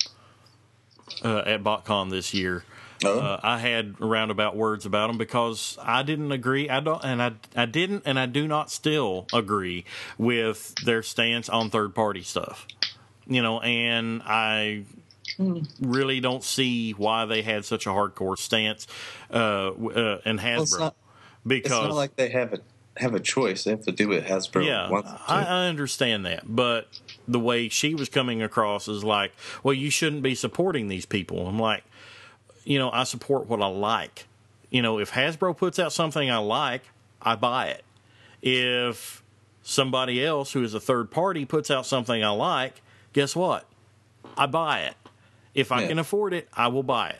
BotCon this year. Oh. I had roundabout words about them because I didn't agree. I didn't, and I do not still agree with their stance on third party stuff. And I really don't see why they had such a hardcore stance in Hasbro. Because it's not like they have a choice. They have to do what Hasbro wants to. I understand that, but the way she was coming across is like, well, you shouldn't be supporting these people. I'm like, I support what I like. If Hasbro puts out something I like, I buy it. If somebody else who is a third party puts out something I like, guess what? I buy it. If I can afford it, I will buy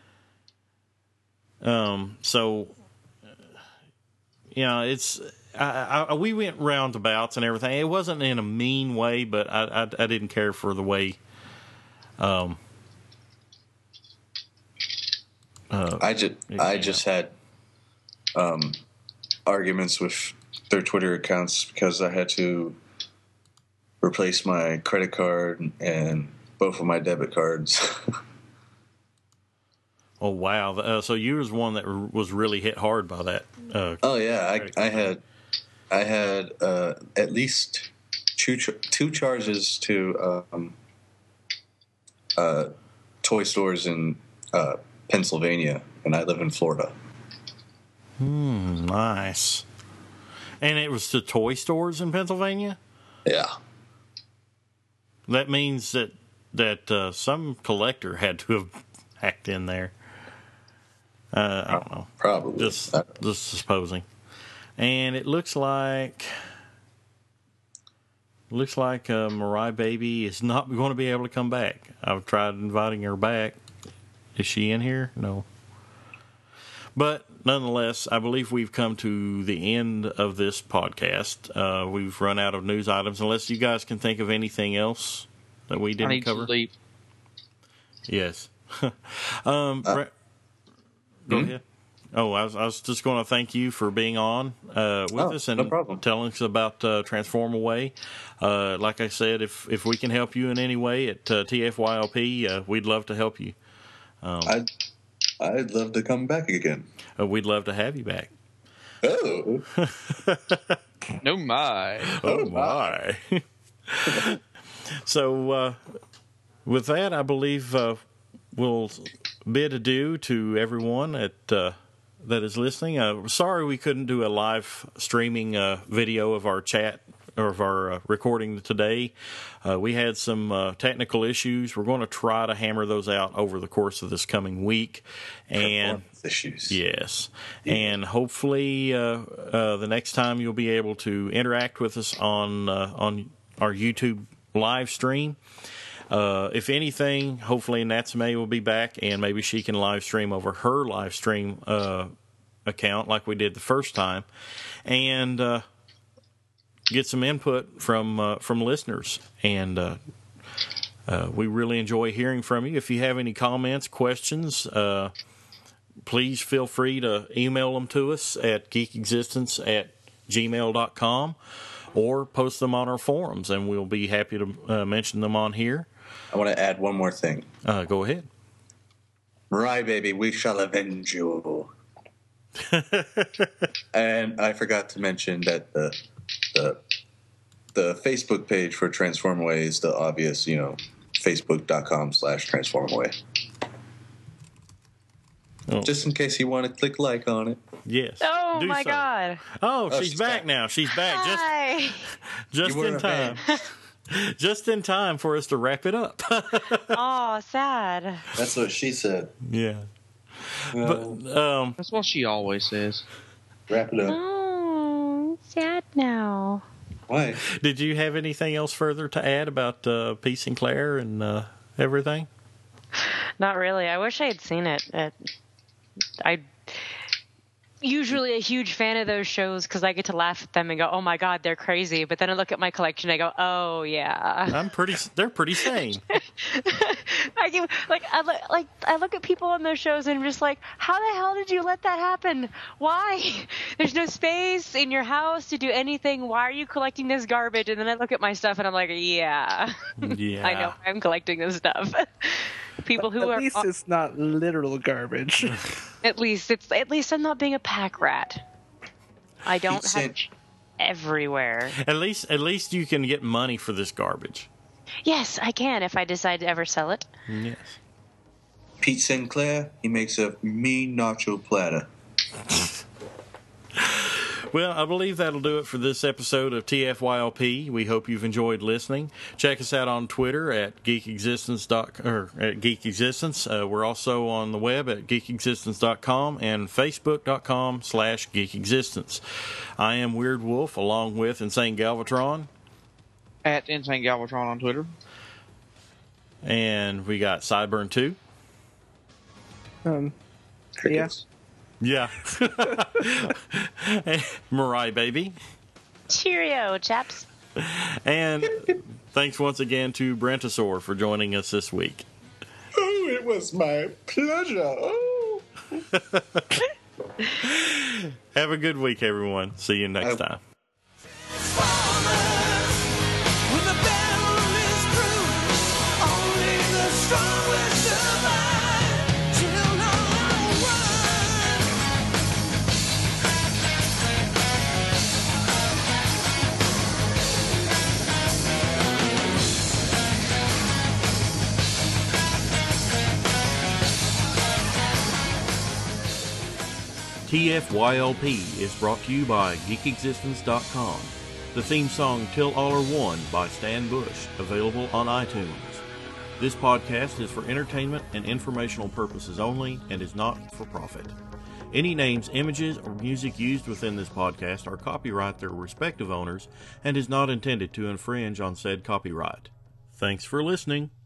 it. It's we went roundabouts and everything. It wasn't in a mean way, but I didn't care for the way. I just had arguments with their Twitter accounts because I had to replace my credit card and both of my debit cards. Oh wow! So you was one that was really hit hard by that. Oh yeah, I had at least two charges to toy stores in Pennsylvania, and I live in Florida. Nice. And it was to toy stores in Pennsylvania? Yeah. That means that some collector had to have hacked in there. I don't know. Probably. Just supposing. And it looks like looks like Mariah Baby is not going to be able to come back. I've tried inviting her back. Is she in here? No. But nonetheless, I believe we've come to the end of this podcast. We've run out of news items, unless you guys can think of anything else that we didn't I need cover. to sleep. Yes. Go ahead. Oh, I was just going to thank you for being on with us and no problem. telling us about Transform Away. Like I said, if we can help you in any way at TFYLP, we'd love to help you. I'd love to come back again. We'd love to have you back. Oh. No my. Oh, my. So, with that, I believe we'll bid adieu to everyone that is listening. Sorry we couldn't do a live streaming video of our chat or of our recording today. We had some technical issues. We're going to try to hammer those out over the course of this coming week. And issues. Yes. And hopefully the next time you'll be able to interact with us on our YouTube live stream. If anything, hopefully Natsume will be back and maybe she can live stream over her live stream account like we did the first time, and get some input from listeners. And we really enjoy hearing from you. If you have any comments, questions, please feel free to email them to us at geekexistence@gmail.com or post them on our forums, and we'll be happy to mention them on here. I want to add one more thing. Go ahead. Mariah Baby, we shall avenge you. And I forgot to mention that the Facebook page for Transform Away is the obvious, facebook.com/transformaway. Oh. Just in case you want to click like on it. Yes. Oh, Do my so. God. Oh, Oh, she's she's back back. now. She's back. Hi. Just You were in a time. Just in time for us to wrap it up. Oh, sad. That's what she said. Yeah. Well, But That's what she always says. wrap it up. Oh, sad now. Why? did you have anything else further to add about Pete Sinclair and everything? Not really. I wish I had seen it. I'm usually a huge fan of those shows because I get to laugh at them and go, "Oh my God, they're crazy." But then I look at my collection and I go, "Oh yeah." They're pretty sane. I look at people on those shows and I'm just like, how the hell did you let that happen? Why? There's no space in your house to do anything. Why are you collecting this garbage? And then I look at my stuff and I'm like, yeah. Yeah. I know I'm collecting this stuff. People who At least it's not literal garbage. at least I'm not being a pack rat. I don't have everywhere. At least you can get money for this garbage. Yes, I can if I decide to ever sell it. Yes. Pete Sinclair, he makes a mean nacho platter. Well, I believe that'll do it for this episode of TFYLP. We hope you've enjoyed listening. Check us out on Twitter at geekexistence. We're also on the web at geekexistence.com and facebook.com/geekexistence. I am Weird Wolf, along with Insane Galvatron. At Insane Galvatron on Twitter. And we got Sideburn 2. Crickets. Yeah. Mariah Baby. Cheerio, chaps. And thanks once again to Brentosaur for joining us this week. Oh, it was my pleasure. Oh. Have a good week, everyone. See you next time. When the battle is through, only the strong will survive. Till no one. TFYLP is brought to you by GeekExistence.com. The theme song Till All Are One by Stan Bush, available on iTunes. This podcast is for entertainment and informational purposes only and is not for profit. Any names, images, or music used within this podcast are copyright their respective owners and is not intended to infringe on said copyright. Thanks for listening.